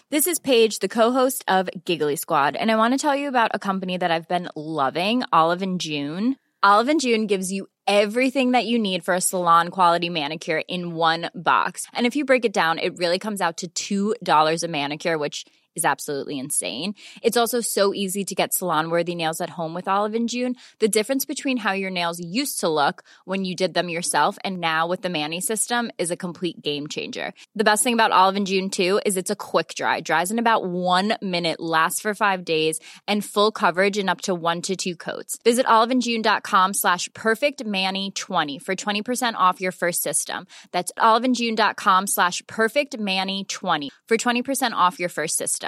This is Paige, the co-host of Giggly Squad, and I want to tell you about a company that I've been loving, Olive & June. Olive & June gives you everything that you need for a salon-quality manicure in one box. And if you break it down, it really comes out to $2 a manicure, which is absolutely insane. It's also so easy to get salon-worthy nails at home with Olive & June. The difference between how your nails used to look when you did them yourself and now with the Mani system is a complete game changer. The best thing about Olive & June, too, is it's a quick dry. Dries in about 1 minute, lasts for 5 days, and full coverage in up to 1 to 2 coats. Visit oliveandjune.com/perfectmani20 for 20% off your first system. That's oliveandjune.com/perfectmani20 for 20% off your first system.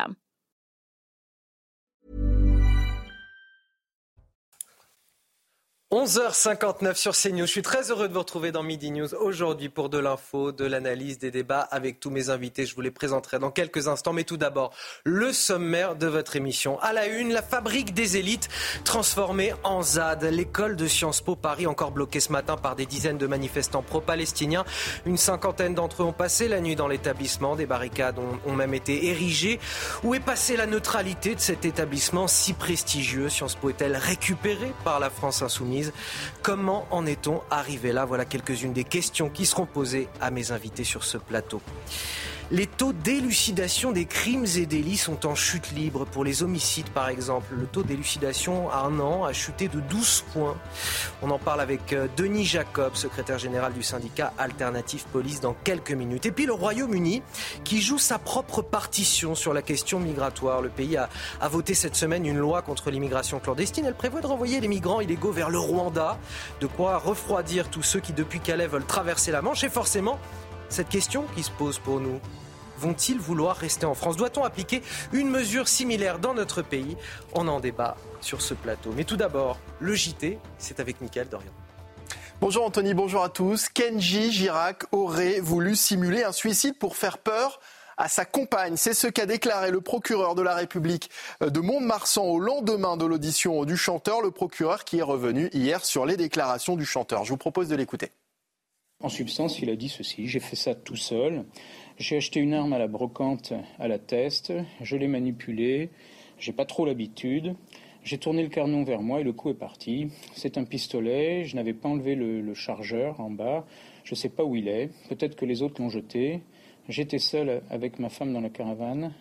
11h59 sur CNews. Je suis très heureux de vous retrouver dans Midi News aujourd'hui pour de l'info, de l'analyse, des débats avec tous mes invités. Je vous les présenterai dans quelques instants. Mais tout d'abord, le sommaire de votre émission. À la une, la fabrique des élites transformée en ZAD. L'école de Sciences Po Paris encore bloquée ce matin par des dizaines de manifestants pro-palestiniens. Une cinquantaine d'entre eux ont passé la nuit dans l'établissement. Des barricades ont même été érigées. Où est passée la neutralité de cet établissement si prestigieux ? Sciences Po est-elle récupérée par la France insoumise ? Comment en est-on arrivé là ? Voilà quelques-unes des questions qui seront posées à mes invités sur ce plateau. Les taux d'élucidation des crimes et délits sont en chute libre. Pour les homicides, par exemple, le taux d'élucidation à 1 an a chuté de 12 points. On en parle avec Denis Jacob, secrétaire général du syndicat Alternative Police, dans quelques minutes. Et puis le Royaume-Uni, qui joue sa propre partition sur la question migratoire. Le pays a voté cette semaine une loi contre l'immigration clandestine. Elle prévoit de renvoyer les migrants illégaux vers le Rwanda. De quoi refroidir tous ceux qui, depuis Calais, veulent traverser la Manche. Et forcément, cette question qui se pose pour nous: vont-ils vouloir rester en France ? Doit-on appliquer une mesure similaire dans notre pays ? On en débat sur ce plateau. Mais tout d'abord, le JT, c'est avec Mickaël Dorian. Bonjour Anthony, bonjour à tous. Kenji Girac aurait voulu simuler un suicide pour faire peur à sa compagne. C'est ce qu'a déclaré le procureur de la République de Mont-de-Marsan au lendemain de l'audition du chanteur. Le procureur qui est revenu hier sur les déclarations du chanteur. Je vous propose de l'écouter. En substance, il a dit ceci: j'ai fait ça tout seul. J'ai acheté une arme à la brocante à la Teste, je l'ai manipulée, j'ai pas trop l'habitude. J'ai tourné le canon vers moi et le coup est parti. C'est un pistolet, je n'avais pas enlevé le chargeur en bas, je sais pas où il est, peut-être que les autres l'ont jeté. J'étais seul avec ma femme dans la caravane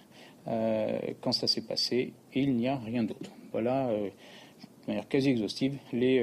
quand ça s'est passé et il n'y a rien d'autre. Voilà, de manière quasi exhaustive,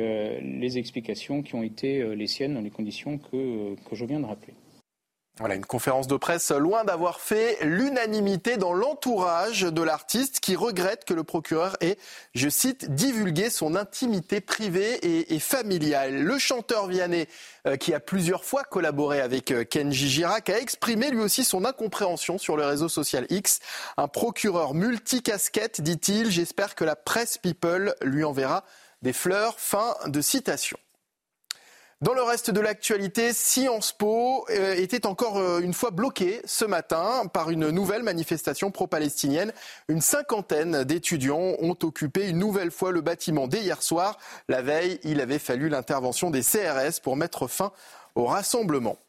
les explications qui ont été les siennes dans les conditions que je viens de rappeler. Voilà, une conférence de presse loin d'avoir fait l'unanimité dans l'entourage de l'artiste qui regrette que le procureur ait, je cite, divulgué son intimité privée et familiale. Le chanteur Vianney, qui a plusieurs fois collaboré avec Kenji Girac, a exprimé lui aussi son incompréhension sur le réseau social X. Un procureur multicasquette, dit-il, j'espère que la presse People lui enverra des fleurs. Fin de citation. Dans le reste de l'actualité, Sciences Po était encore une fois bloqué ce matin par une nouvelle manifestation pro-palestinienne. Une cinquantaine d'étudiants ont occupé une nouvelle fois le bâtiment dès hier soir. La veille, il avait fallu l'intervention des CRS pour mettre fin au rassemblement.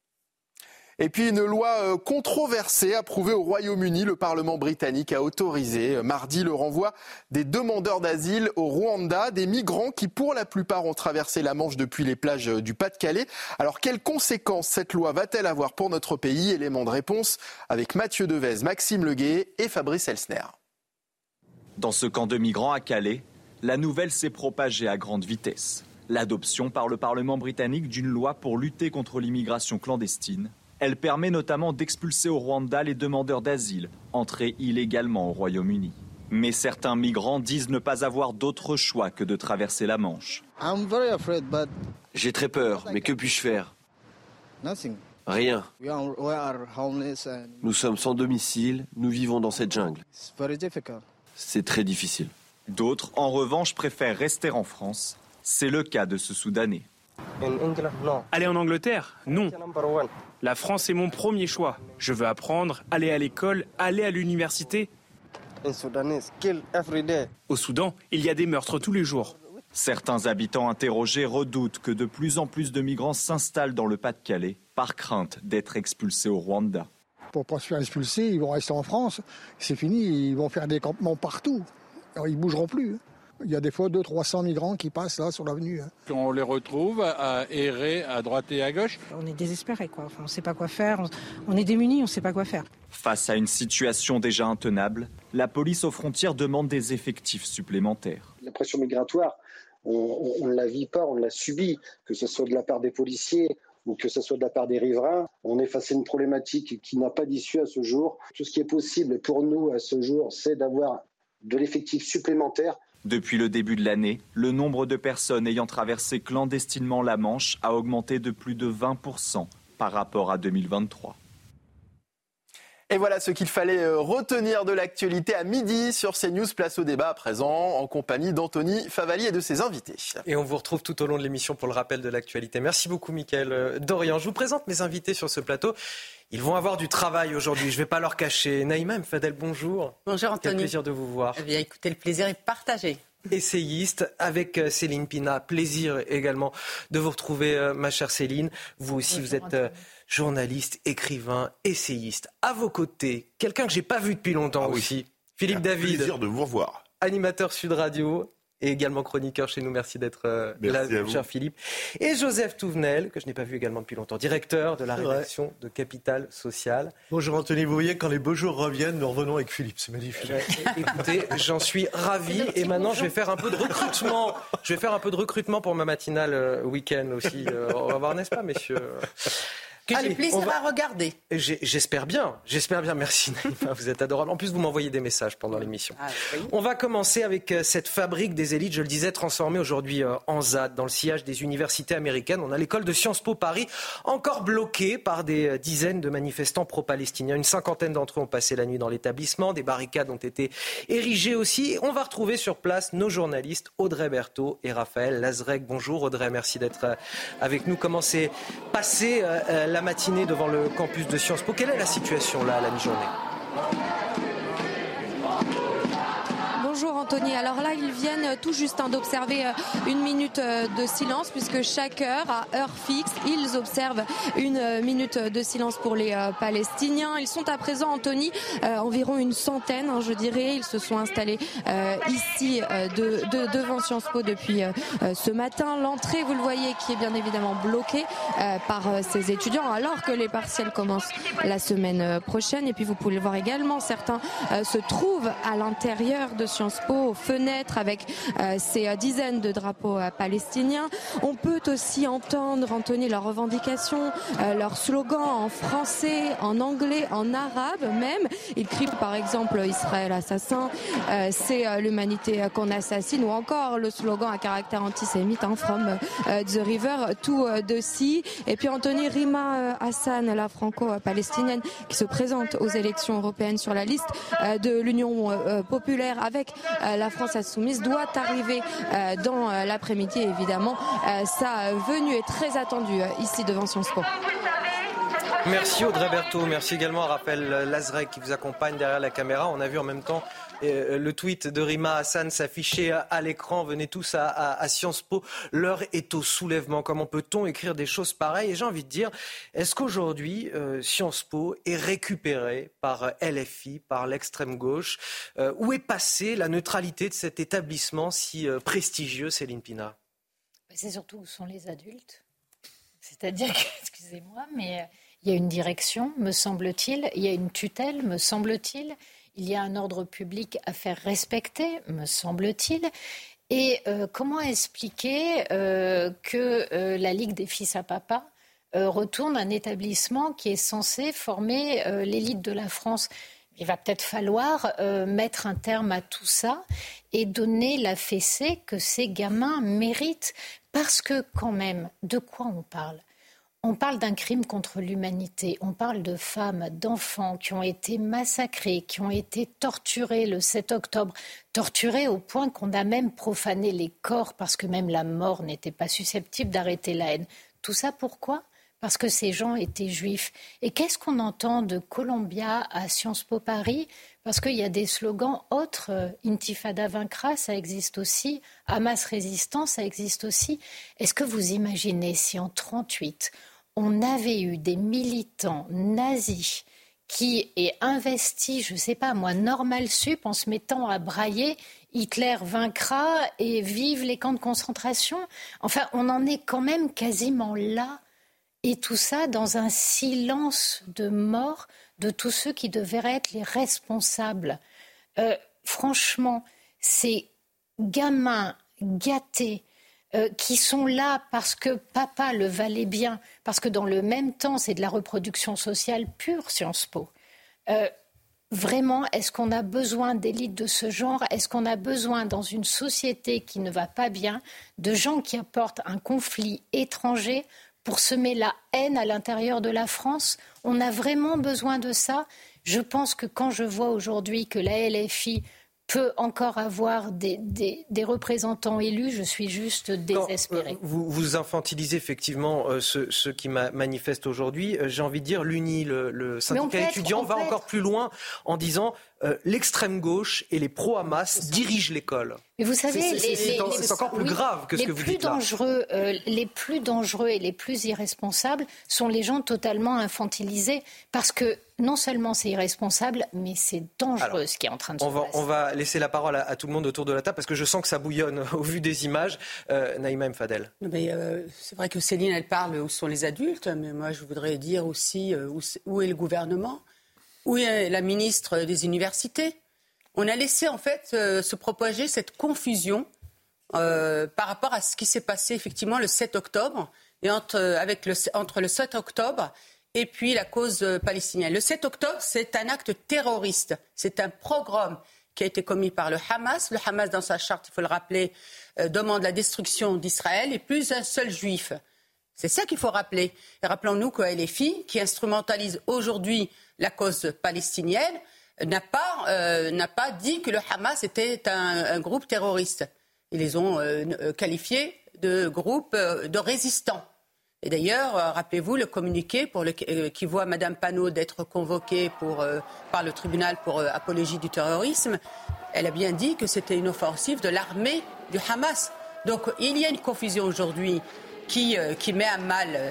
Et puis une loi controversée approuvée au Royaume-Uni. Le Parlement britannique a autorisé mardi le renvoi des demandeurs d'asile au Rwanda, des migrants qui pour la plupart ont traversé la Manche depuis les plages du Pas-de-Calais. Alors quelles conséquences cette loi va-t-elle avoir pour notre pays ? Élément de réponse avec Mathieu Devez, Maxime Leguet et Fabrice Elsner. Dans ce camp de migrants à Calais, la nouvelle s'est propagée à grande vitesse. L'adoption par le Parlement britannique d'une loi pour lutter contre l'immigration clandestine. Elle permet notamment d'expulser au Rwanda les demandeurs d'asile, entrés illégalement au Royaume-Uni. Mais certains migrants disent ne pas avoir d'autre choix que de traverser la Manche. J'ai très peur, mais que puis-je faire ? Rien. Nous sommes sans domicile, nous vivons dans cette jungle. C'est très difficile. D'autres, en revanche, préfèrent rester en France. C'est le cas de ce Soudanais. Aller en Angleterre ? Non. La France est mon premier choix. Je veux apprendre, aller à l'école, aller à l'université. Au Soudan, il y a des meurtres tous les jours. Certains habitants interrogés redoutent que de plus en plus de migrants s'installent dans le Pas-de-Calais par crainte d'être expulsés au Rwanda. pour pas se faire expulser, ils vont rester en France. C'est fini, ils vont faire des campements partout. Alors, ils bougeront plus. Il y a des fois 200-300 migrants qui passent là sur l'avenue. On les retrouve à errer à droite et à gauche. On est désespérés, quoi. Enfin, on ne sait pas quoi faire. On est démunis, on ne sait pas quoi faire. Face à une situation déjà intenable, la police aux frontières demande des effectifs supplémentaires. La pression migratoire, on ne la vit pas, on la subit, que ce soit de la part des policiers ou que ce soit de la part des riverains. On est face à une problématique qui n'a pas d'issue à ce jour. Tout ce qui est possible pour nous à ce jour, c'est d'avoir de l'effectif supplémentaire. Depuis le début de l'année, le nombre de personnes ayant traversé clandestinement la Manche a augmenté de plus de 20% par rapport à 2023. Et voilà ce qu'il fallait retenir de l'actualité à midi sur CNews. Place au débat à présent en compagnie d'Anthony Favali et de ses invités. Et on vous retrouve tout au long de l'émission pour le rappel de l'actualité. Merci beaucoup Mickaël Dorian. Je vous présente mes invités sur ce plateau. Ils vont avoir du travail aujourd'hui, je ne vais pas leur cacher. Naïma Mfadel, bonjour. Bonjour Anthony. Quel plaisir de vous voir. Eh bien écoutez, le plaisir est partagé. Essayiste avec Céline Pina. Plaisir également de vous retrouver, ma chère Céline. Vous aussi, vous êtes journaliste, écrivain, essayiste. À vos côtés, quelqu'un que j'ai pas vu depuis longtemps aussi, Philippe David. Plaisir de vous revoir. Animateur Sud Radio et également chroniqueur chez nous. Merci d'être là, cher Philippe. Et Joseph Touvenel, que je n'ai pas vu également depuis longtemps, directeur de la rédaction de Capital Social. Bonjour Anthony, vous voyez, quand les beaux jours reviennent, nous revenons avec Philippe, c'est magnifique. Écoutez, j'en suis ravi et maintenant je vais faire un peu de recrutement. Je vais faire un peu de recrutement pour ma matinale week-end aussi. On va voir, n'est-ce pas, messieurs ? J'ai plaisir à regarder. J'espère bien. Merci Naïma, vous êtes adorable. En plus, vous m'envoyez des messages pendant l'émission. Oui. On va commencer avec cette fabrique des élites, je le disais, transformée aujourd'hui en ZAD, dans le sillage des universités américaines. On a l'école de Sciences Po Paris, encore bloquée par des dizaines de manifestants pro-palestiniens. Une cinquantaine d'entre eux ont passé la nuit dans l'établissement. Des barricades ont été érigées aussi. Et on va retrouver sur place nos journalistes Audrey Berthaud et Raphaël Lazreg. Bonjour Audrey, merci d'être avec nous. Comment s'est passé la matinée devant le campus de Sciences Po? Quelle est la situation là à la mi-journée? Bonjour Anthony, alors là ils viennent tout juste d'observer une minute de silence puisque chaque heure, à heure fixe, ils observent une minute de silence pour les Palestiniens. Ils sont à présent, Anthony, environ une centaine, je dirais. Ils se sont installés ici devant Sciences Po depuis ce matin. L'entrée, vous le voyez, qui est bien évidemment bloquée par ces étudiants alors que les partiels commencent la semaine prochaine. Et puis vous pouvez le voir également, certains se trouvent à l'intérieur de Sciences Po, aux fenêtres avec ces dizaines de drapeaux palestiniens. On peut aussi entendre, Anthony, leurs revendications, leurs slogans en français, en anglais, en arabe même. Ils crient par exemple Israël assassin, c'est l'humanité qu'on assassine, ou encore le slogan à caractère antisémite, From the River to the Sea. Et puis Anthony, Rima Hassan, la franco-palestinienne qui se présente aux élections européennes sur la liste de l'Union populaire avec la France insoumise, doit arriver dans l'après-midi. Évidemment, sa venue est très attendue ici devant Sciences Po. Merci Audrey Berthaud, merci également à Raphaël Lazreg qui vous accompagne derrière la caméra. On a vu en même temps le tweet de Rima Hassan s'afficher à l'écran. Venez tous à Sciences Po, l'heure est au soulèvement. Comment peut-on écrire des choses pareilles? Et j'ai envie de dire, est-ce qu'aujourd'hui Sciences Po est récupéré par LFI, par l'extrême gauche? Où est passée la neutralité de cet établissement si prestigieux, Céline Pina? C'est surtout où sont les adultes. C'est-à-dire que, excusez-moi, mais il y a une direction, me semble-t-il, il y a une tutelle, me semble-t-il, il y a un ordre public à faire respecter, me semble-t-il. Et comment expliquer que la Ligue des fils à papa retourne un établissement qui est censé former l'élite de la France? Il va peut-être falloir mettre un terme à tout ça et donner la fessée que ces gamins méritent. Parce que quand même, de quoi on parle ? On parle d'un crime contre l'humanité. On parle de femmes, d'enfants qui ont été massacrés, qui ont été torturés le 7 octobre. Torturés au point qu'on a même profané les corps parce que même la mort n'était pas susceptible d'arrêter la haine. Tout ça pourquoi ? Parce que ces gens étaient juifs. Et qu'est-ce qu'on entend de Columbia à Sciences Po Paris ? Parce qu'il y a des slogans autres. Intifada vaincra, ça existe aussi. Hamas résistant, ça existe aussi. Est-ce que vous imaginez si en 1938, on avait eu des militants nazis qui ait investi, je ne sais pas moi, Normal Sup en se mettant à brailler « Hitler vaincra et vive les camps de concentration ». Enfin, on en est quand même quasiment là. Et tout ça dans un silence de mort de tous ceux qui devraient être les responsables. Franchement, ces gamins gâtés qui sont là parce que papa le valait bien, parce que dans le même temps, c'est de la reproduction sociale pure, Sciences Po. Vraiment, est-ce qu'on a besoin d'élites de ce genre ? Est-ce qu'on a besoin, dans une société qui ne va pas bien, de gens qui apportent un conflit étranger pour semer la haine à l'intérieur de la France ? On a vraiment besoin de ça ? Je pense que quand je vois aujourd'hui que la LFI peut encore avoir des représentants élus, je suis juste désespérée. Vous infantilisez effectivement ceux qui manifestent aujourd'hui. J'ai envie de dire, l'UNI, le syndicat étudiant, va encore plus loin en disant l'extrême gauche et les pro-Hamas dirigent l'école. Mais vous savez, c'est encore plus grave que ce que vous dites là. Les plus dangereux et les plus irresponsables sont les gens totalement infantilisés, parce que non seulement c'est irresponsable, mais c'est dangereux. Alors, ce qui est en train de se passer. On va laisser la parole à tout le monde autour de la table, parce que je sens que ça bouillonne au vu des images. Naïma Mfadel. C'est vrai que Céline, elle parle où sont les adultes, mais moi je voudrais dire aussi où est le gouvernement, où est la ministre des universités. On a laissé en fait se propager cette confusion par rapport à ce qui s'est passé effectivement le 7 octobre et entre le 7 octobre et puis la cause palestinienne. Le 7 octobre, c'est un acte terroriste, c'est un pogrom qui a été commis par le Hamas. Le Hamas, dans sa charte, il faut le rappeler, demande la destruction d'Israël et plus un seul juif. C'est ça qu'il faut rappeler. Et rappelons-nous que LFI, qui instrumentalise aujourd'hui la cause palestinienne, n'a pas dit que le Hamas était un groupe terroriste. Ils les ont qualifiés de groupe de résistants. Et d'ailleurs, rappelez-vous le communiqué qui voit Mme Panot d'être convoquée par le tribunal pour apologie du terrorisme. Elle a bien dit que c'était une offensive de l'armée du Hamas. Donc il y a une confusion aujourd'hui qui met à mal,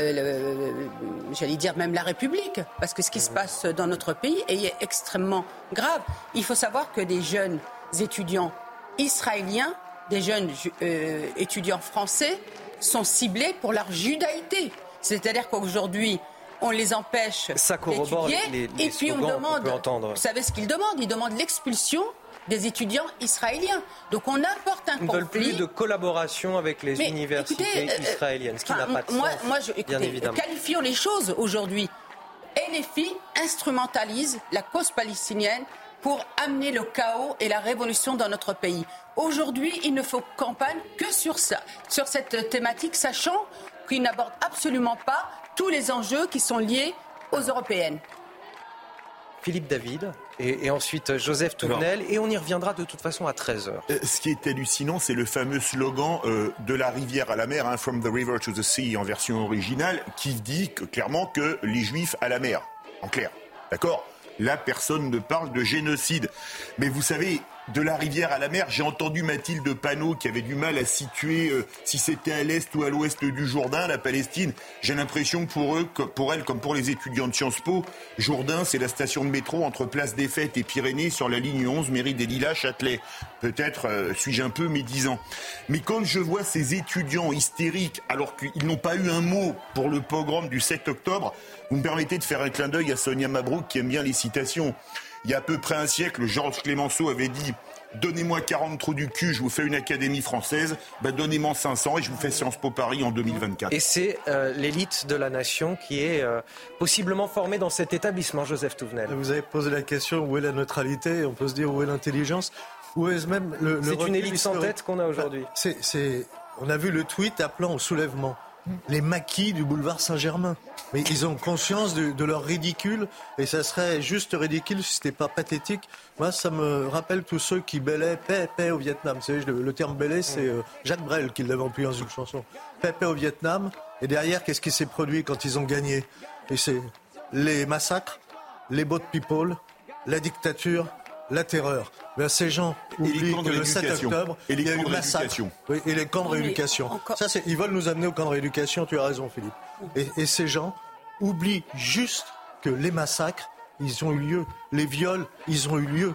j'allais dire même la République, parce que ce qui se passe dans notre pays est extrêmement grave. Il faut savoir que des jeunes étudiants israéliens, des jeunes étudiants français sont ciblés pour leur judaïté. C'est-à-dire qu'aujourd'hui, on les empêche d'étudier, et puis on demande, vous savez ce qu'ils demandent ? Ils demandent l'expulsion des étudiants israéliens. Donc on apporte un conflit. Ils ne veulent plus de collaboration avec les universités israéliennes, ce qui n'a pas de sens, bien évidemment. Qualifions les choses aujourd'hui. LFI instrumentalise la cause palestinienne pour amener le chaos et la révolution dans notre pays. Aujourd'hui, il ne faut campagne que sur ça, sur cette thématique, sachant qu'il n'aborde absolument pas tous les enjeux qui sont liés aux européennes. Philippe David et ensuite Joseph Touvenel, et on y reviendra de toute façon à 13h. Ce qui est hallucinant, c'est le fameux slogan de la rivière à la mer, From the river to the sea en version originale, qui dit clairement que les juifs à la mer, en clair, d'accord ? Là, personne ne parle de génocide. Mais vous savez, de la rivière à la mer, j'ai entendu Mathilde Panot qui avait du mal à situer si c'était à l'est ou à l'ouest du Jourdain, la Palestine. J'ai l'impression que pour elle, comme pour les étudiants de Sciences Po, Jourdain, c'est la station de métro entre Place des Fêtes et Pyrénées sur la ligne 11, mairie des Lilas, Châtelet. Peut-être suis-je un peu médisant. Mais quand je vois ces étudiants hystériques, alors qu'ils n'ont pas eu un mot pour le pogrom du 7 octobre, vous me permettez de faire un clin d'œil à Sonia Mabrouk qui aime bien les citations. Il y a à peu près un siècle, Georges Clemenceau avait dit « Donnez-moi 40 trous du cul, je vous fais une académie française. Donnez-moi 500 et je vous fais Sciences Po Paris en 2024. » Et c'est l'élite de la nation qui est possiblement formée dans cet établissement, Joseph Touvenel. Vous avez posé la question où est la neutralité, on peut se dire où est l'intelligence, où est même le C'est une élite sans tête qu'on a aujourd'hui. On a vu le tweet appelant au soulèvement. Les maquis du boulevard Saint-Germain. Mais ils ont conscience de leur ridicule, et ça serait juste ridicule si c'était pas pathétique. Moi, ça me rappelle tous ceux qui bêlaient paix au Vietnam. Vous savez, le terme bêler, c'est Jacques Brel qui l'avait employé dans une chanson. Paix au Vietnam. Et derrière, qu'est-ce qui s'est produit quand ils ont gagné ? Et c'est les massacres, les boat people, la dictature, la terreur. Ben, ces gens oublient que le 7 octobre, il y a eu le massacre. Oui, et les camps de rééducation. Ils veulent nous amener au camp de rééducation, tu as raison Philippe. Et ces gens oublient juste que les massacres, ils ont eu lieu. Les viols, ils ont eu lieu.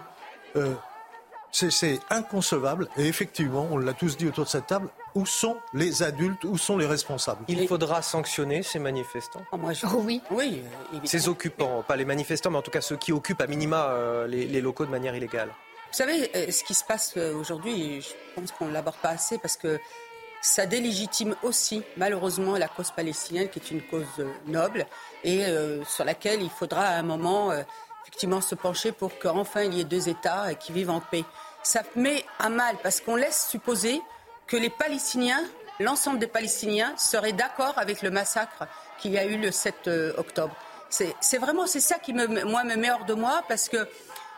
C'est inconcevable. Et effectivement, on l'a tous dit autour de cette table, où sont les adultes, où sont les responsables ? Il faudra sanctionner ces manifestants. Oui. Ces occupants, pas les manifestants, mais en tout cas ceux qui occupent à minima les locaux de manière illégale. Vous savez, ce qui se passe aujourd'hui, je pense qu'on ne l'aborde pas assez parce que ça délégitime aussi, malheureusement, la cause palestinienne, qui est une cause noble et sur laquelle il faudra à un moment effectivement se pencher pour qu'enfin il y ait deux États qui vivent en paix. Ça met à mal parce qu'on laisse supposer que les Palestiniens, l'ensemble des Palestiniens, seraient d'accord avec le massacre qu'il y a eu le 7 octobre. C'est ça qui me met hors de moi parce que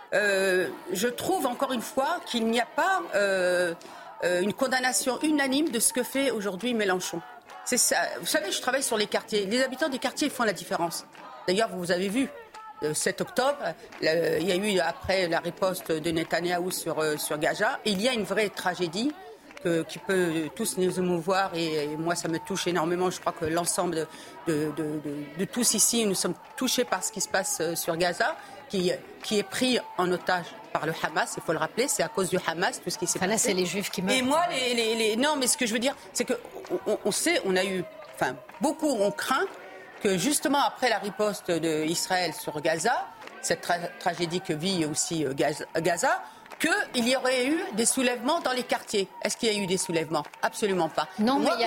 je trouve encore une fois qu'il n'y a pas une condamnation unanime de ce que fait aujourd'hui Mélenchon. C'est ça. Vous savez, je travaille sur les quartiers. Les habitants des quartiers font la différence. D'ailleurs, vous avez vu, le 7 octobre, il y a eu, après la riposte de Netanyahou sur Gaza, il y a une vraie tragédie qui peut tous nous émouvoir et moi ça me touche énormément. Je crois que l'ensemble de tous ici, nous sommes touchés par ce qui se passe sur Gaza, qui est pris en otage par le Hamas, il faut le rappeler, c'est à cause du Hamas tout ce qui s'est passé. Là, c'est les Juifs qui meurent. Et moi, non, mais ce que je veux dire, c'est que on sait, beaucoup ont craint que justement après la riposte d'Israël sur Gaza, cette tragédie que vit aussi Gaza, qu'il y aurait eu des soulèvements dans les quartiers. Est-ce qu'il y a eu des soulèvements ? Absolument pas. Non, mais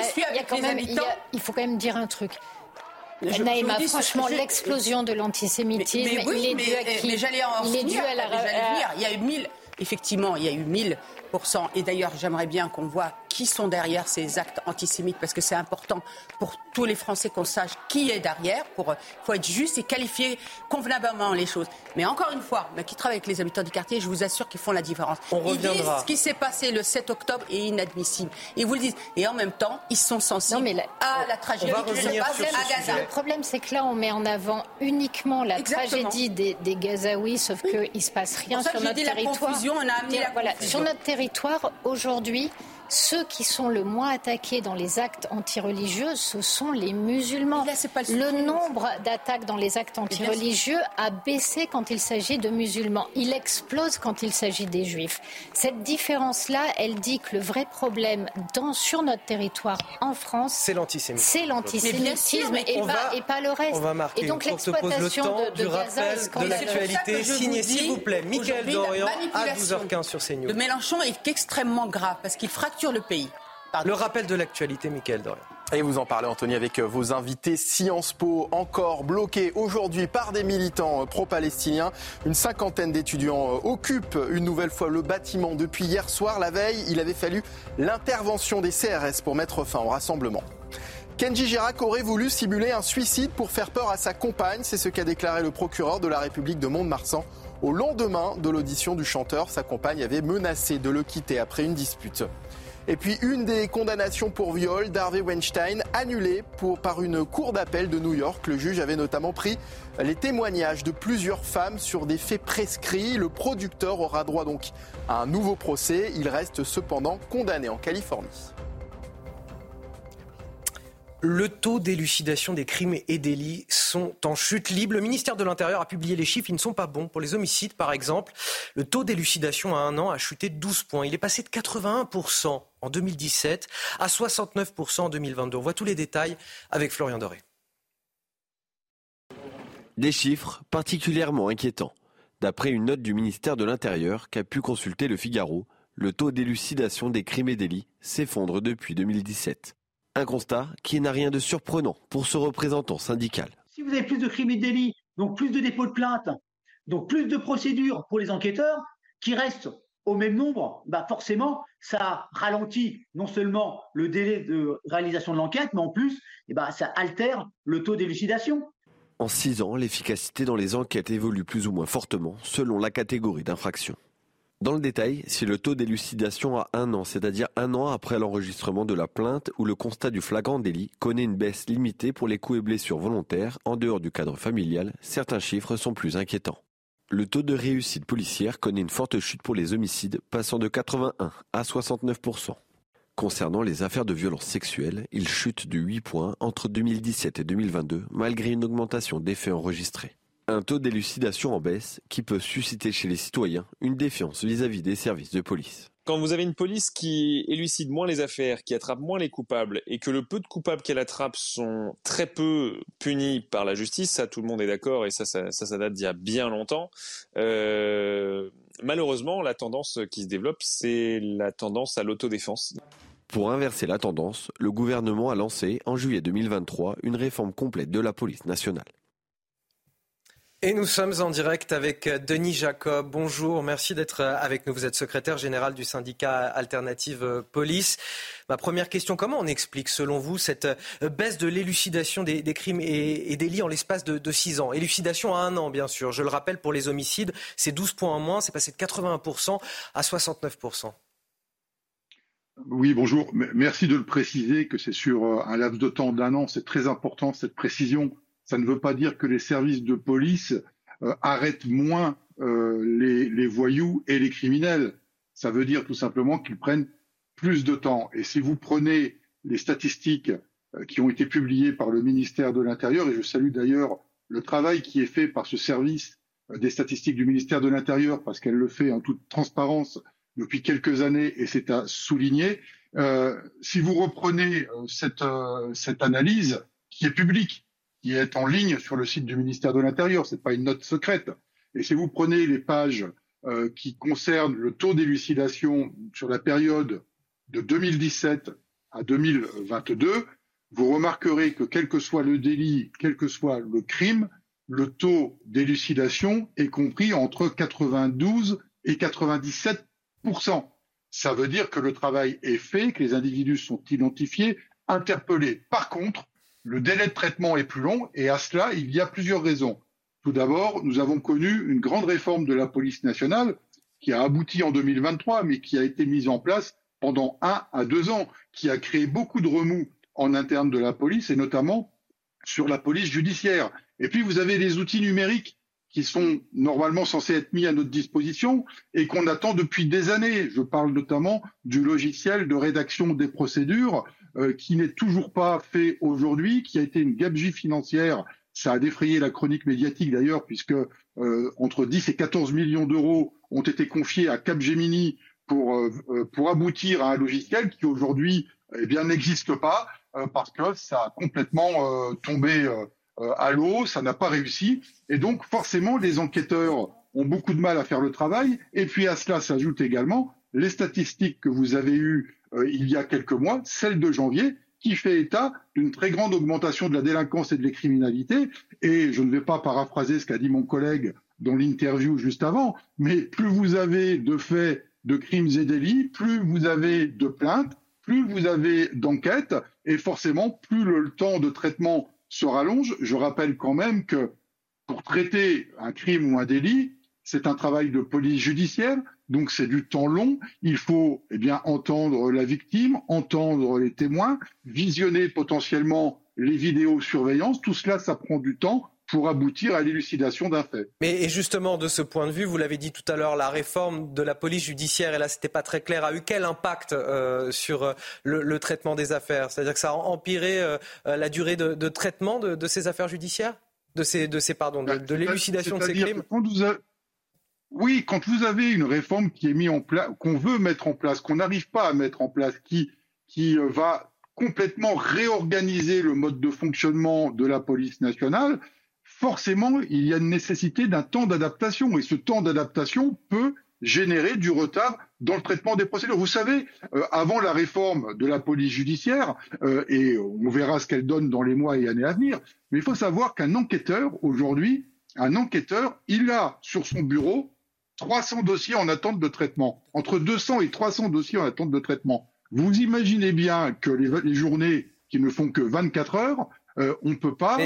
il faut quand même dire un truc. Naïma, franchement, l'explosion de l'antisémitisme, il est dû à qui ? Mais j'allais en venir. Il y a eu 1000. Effectivement, il y a eu 1000%. Et d'ailleurs, j'aimerais bien qu'on voit qui sont derrière ces actes antisémites, parce que c'est important pour tous les Français qu'on sache qui est derrière. Il faut être juste et qualifier convenablement les choses. Mais encore une fois, qui travaille avec les habitants du quartier, je vous assure qu'ils font la différence. Ils disent ce qui s'est passé le 7 octobre est inadmissible. Ils vous le disent. Et en même temps, ils sont sensibles à la tragédie qui se passe à Gaza. Le problème, c'est que là, on met en avant uniquement la tragédie des Gazaouis, sauf qu'il ne se passe rien sur notre territoire. Sur notre territoire, aujourd'hui, ceux qui sont le moins attaqués dans les actes antireligieux, ce sont les musulmans. Là, le nombre d'attaques dans les actes antireligieux a baissé quand il s'agit de musulmans. Il explose quand il s'agit des juifs. Cette différence-là, elle dit que le vrai problème sur notre territoire en France, c'est l'antisémitisme. C'est l'antisémitisme et pas le reste. On va marquer et donc une courte pause, le temps de du rappel de l'actualité. Signé, s'il vous plaît, Mickaël Dorian à 12h15 sur CNews. Le Mélenchon est extrêmement grave parce qu'il fracture le pays. Le rappel de l'actualité, Mickaël Dorian. Et vous en parlez, Anthony, avec vos invités. Sciences Po, encore bloqués aujourd'hui par des militants pro-palestiniens. Une cinquantaine d'étudiants occupent une nouvelle fois le bâtiment depuis hier soir. La veille, il avait fallu l'intervention des CRS pour mettre fin au rassemblement. Kenji Girac aurait voulu simuler un suicide pour faire peur à sa compagne. C'est ce qu'a déclaré le procureur de la République de Mont-de-Marsan. Au lendemain de l'audition du chanteur, sa compagne avait menacé de le quitter après une dispute. Et puis une des condamnations pour viol d'Harvey Weinstein annulée par une cour d'appel de New York. Le juge avait notamment pris les témoignages de plusieurs femmes sur des faits prescrits. Le producteur aura droit donc à un nouveau procès. Il reste cependant condamné en Californie. Le taux d'élucidation des crimes et délits sont en chute libre. Le ministère de l'Intérieur a publié les chiffres, ils ne sont pas bons. Pour les homicides, par exemple, le taux d'élucidation à 1 an a chuté de 12 points. Il est passé de 81% en 2017 à 69% en 2022. On voit tous les détails avec Florian Doré. Des chiffres particulièrement inquiétants. D'après une note du ministère de l'Intérieur qu'a pu consulter Le Figaro, le taux d'élucidation des crimes et délits s'effondre depuis 2017. Un constat qui n'a rien de surprenant pour ce représentant syndical. Si vous avez plus de crimes et de délits, donc plus de dépôts de plainte, donc plus de procédures pour les enquêteurs, qui restent au même nombre, forcément, ça ralentit non seulement le délai de réalisation de l'enquête, mais en plus, ça altère le taux d'élucidation. En 6 ans, l'efficacité dans les enquêtes évolue plus ou moins fortement selon la catégorie d'infraction. Dans le détail, si le taux d'élucidation à 1 an, c'est-à-dire 1 an après l'enregistrement de la plainte ou le constat du flagrant délit, connaît une baisse limitée pour les coups et blessures volontaires en dehors du cadre familial, certains chiffres sont plus inquiétants. Le taux de réussite policière connaît une forte chute pour les homicides, passant de 81 à 69%. Concernant les affaires de violences sexuelles, il chute de 8 points entre 2017 et 2022, malgré une augmentation des faits enregistrés. Un taux d'élucidation en baisse qui peut susciter chez les citoyens une défiance vis-à-vis des services de police. Quand vous avez une police qui élucide moins les affaires, qui attrape moins les coupables, et que le peu de coupables qu'elle attrape sont très peu punis par la justice, ça tout le monde est d'accord, et ça date d'il y a bien longtemps. Malheureusement, la tendance qui se développe, c'est la tendance à l'autodéfense. Pour inverser la tendance, le gouvernement a lancé en juillet 2023 une réforme complète de la police nationale. Et nous sommes en direct avec Denis Jacob. Bonjour, merci d'être avec nous. Vous êtes secrétaire général du syndicat Alternative Police. Ma première question, comment on explique selon vous cette baisse de l'élucidation des crimes et délits en l'espace de 6 ans ? Élucidation à 1 an, bien sûr. Je le rappelle, pour les homicides, c'est 12 points en moins, c'est passé de 81% à 69%. Oui, bonjour. Merci de le préciser que c'est sur un laps de temps d'1 an. C'est très important, cette précision. Ça ne veut pas dire que les services de police arrêtent moins les voyous et les criminels. Ça veut dire tout simplement qu'ils prennent plus de temps. Et si vous prenez les statistiques qui ont été publiées par le ministère de l'Intérieur, et je salue d'ailleurs le travail qui est fait par ce service des statistiques du ministère de l'Intérieur, parce qu'elle le fait en toute transparence depuis quelques années, et c'est à souligner. Si vous reprenez cette analyse qui est publique, qui est en ligne sur le site du ministère de l'Intérieur, c'est pas une note secrète. Et si vous prenez les pages qui concernent le taux d'élucidation sur la période de 2017 à 2022, vous remarquerez que quel que soit le délit, quel que soit le crime, le taux d'élucidation est compris entre 92 et 97%. Ça veut dire que le travail est fait, que les individus sont identifiés, interpellés. Par contre, le délai de traitement est plus long et à cela, il y a plusieurs raisons. Tout d'abord, nous avons connu une grande réforme de la police nationale qui a abouti en 2023, mais qui a été mise en place pendant 1 à 2 ans, qui a créé beaucoup de remous en interne de la police et notamment sur la police judiciaire. Et puis, vous avez les outils numériques qui sont normalement censés être mis à notre disposition et qu'on attend depuis des années. Je parle notamment du logiciel de rédaction des procédures qui n'est toujours pas fait aujourd'hui, qui a été une gabegie financière. Ça a défrayé la chronique médiatique d'ailleurs, puisque entre 10 et 14 millions d'euros ont été confiés à Capgemini pour aboutir à un logiciel qui aujourd'hui n'existe pas parce que ça a complètement tombé à l'eau, ça n'a pas réussi. Et donc forcément, les enquêteurs ont beaucoup de mal à faire le travail. Et puis à cela s'ajoutent également les statistiques que vous avez eues il y a quelques mois, celle de janvier, qui fait état d'une très grande augmentation de la délinquance et de la criminalité. Et je ne vais pas paraphraser ce qu'a dit mon collègue dans l'interview juste avant, mais plus vous avez de faits de crimes et délits, plus vous avez de plaintes, plus vous avez d'enquêtes, et forcément, plus le temps de traitement se rallonge. Je rappelle quand même que pour traiter un crime ou un délit, c'est un travail de police judiciaire, donc c'est du temps long. Il faut entendre la victime, entendre les témoins, visionner potentiellement les vidéosurveillances. Tout cela, ça prend du temps pour aboutir à l'élucidation d'un fait. Mais et justement, de ce point de vue, vous l'avez dit tout à l'heure, la réforme de la police judiciaire, et là c'était pas très clair, a eu quel impact sur le traitement des affaires ? C'est-à-dire que ça a empiré la durée de traitement de ces affaires judiciaires ? De l'élucidation de ces crimes ? Oui, quand vous avez une réforme qui est mise en place, qu'on veut mettre en place, qu'on n'arrive pas à mettre en place, qui va complètement réorganiser le mode de fonctionnement de la police nationale, forcément, il y a une nécessité d'un temps d'adaptation. Et ce temps d'adaptation peut générer du retard dans le traitement des procédures. Vous savez, avant la réforme de la police judiciaire, et on verra ce qu'elle donne dans les mois et années à venir, mais il faut savoir qu'un enquêteur, aujourd'hui, il a sur son bureau 300 dossiers en attente de traitement. Entre 200 et 300 dossiers en attente de traitement. Vous imaginez bien que les journées qui ne font que 24 heures, on ne peut pas...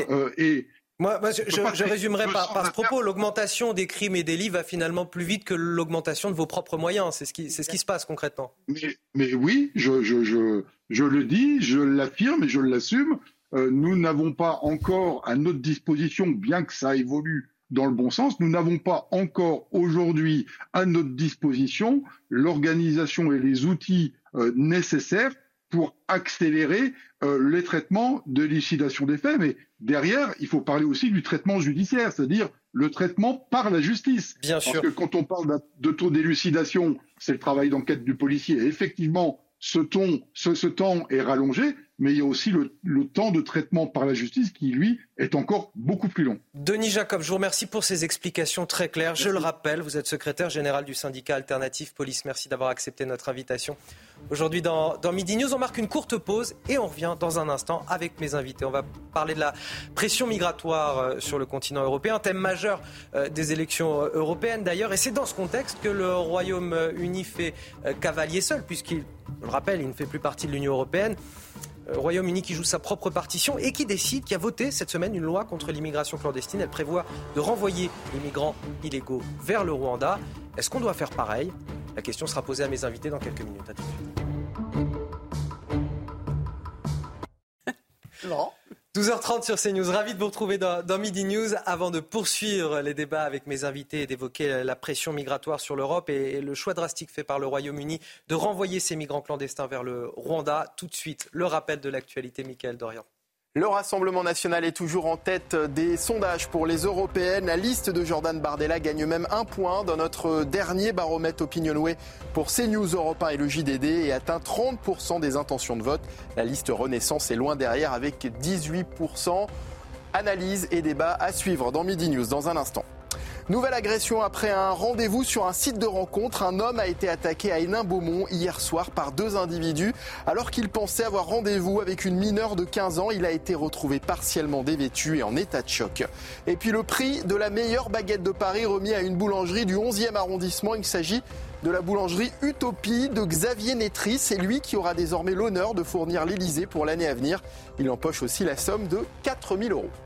Je résumerai par ce propos. L'augmentation des crimes et délits va finalement plus vite que l'augmentation de vos propres moyens. C'est ce qui se passe concrètement. Mais oui, je le dis, je l'affirme et je l'assume. Nous n'avons pas encore à notre disposition, bien que ça évolue dans le bon sens, nous n'avons pas encore aujourd'hui à notre disposition l'organisation et les outils nécessaires pour accélérer les traitements de l'élucidation des faits. Mais derrière, il faut parler aussi du traitement judiciaire, c'est-à-dire le traitement par la justice. Bien sûr. Parce que quand on parle de taux d'élucidation, c'est le travail d'enquête du policier. Et effectivement, ce temps est rallongé, mais il y a aussi le temps de traitement par la justice qui, lui, est encore beaucoup plus long. Denis Jacob, je vous remercie pour ces explications très claires. Merci. Je le rappelle, vous êtes secrétaire général du syndicat Alternative Police. Merci d'avoir accepté notre invitation. Aujourd'hui, dans Midi News, on marque une courte pause et on revient dans un instant avec mes invités. On va parler de la pression migratoire sur le continent européen, thème majeur des élections européennes d'ailleurs. Et c'est dans ce contexte que le Royaume-Uni fait cavalier seul, puisqu'il, je le rappelle, il ne fait plus partie de l'Union européenne. Royaume-Uni qui joue sa propre partition et qui décide, qui a voté cette semaine une loi contre l'immigration clandestine. Elle prévoit de renvoyer les migrants illégaux vers le Rwanda. Est-ce qu'on doit faire pareil ? La question sera posée à mes invités dans quelques minutes. À tout de suite. Non. 12h30 sur CNews, ravi de vous retrouver dans Midi News. Avant de poursuivre les débats avec mes invités et d'évoquer la pression migratoire sur l'Europe et le choix drastique fait par le Royaume-Uni de renvoyer ces migrants clandestins vers le Rwanda, tout de suite le rappel de l'actualité, Mickaël Dorian. Le Rassemblement national est toujours en tête des sondages pour les européennes. La liste de Jordan Bardella gagne même 1 point dans notre dernier baromètre Opinionway pour CNews, Europe 1 et le JDD et atteint 30% des intentions de vote. La liste Renaissance est loin derrière avec 18%. Analyse et débat à suivre dans Midi News dans un instant. Nouvelle agression après un rendez-vous sur un site de rencontre. Un homme a été attaqué à Hénin-Beaumont hier soir par 2 individus. Alors qu'il pensait avoir rendez-vous avec une mineure de 15 ans, il a été retrouvé partiellement dévêtu et en état de choc. Et puis le prix de la meilleure baguette de Paris remis à une boulangerie du 11e arrondissement. Il s'agit de la boulangerie Utopie de Xavier Nétry. C'est lui qui aura désormais l'honneur de fournir l'Élysée pour l'année à venir. Il empoche aussi la somme de 4 000 €.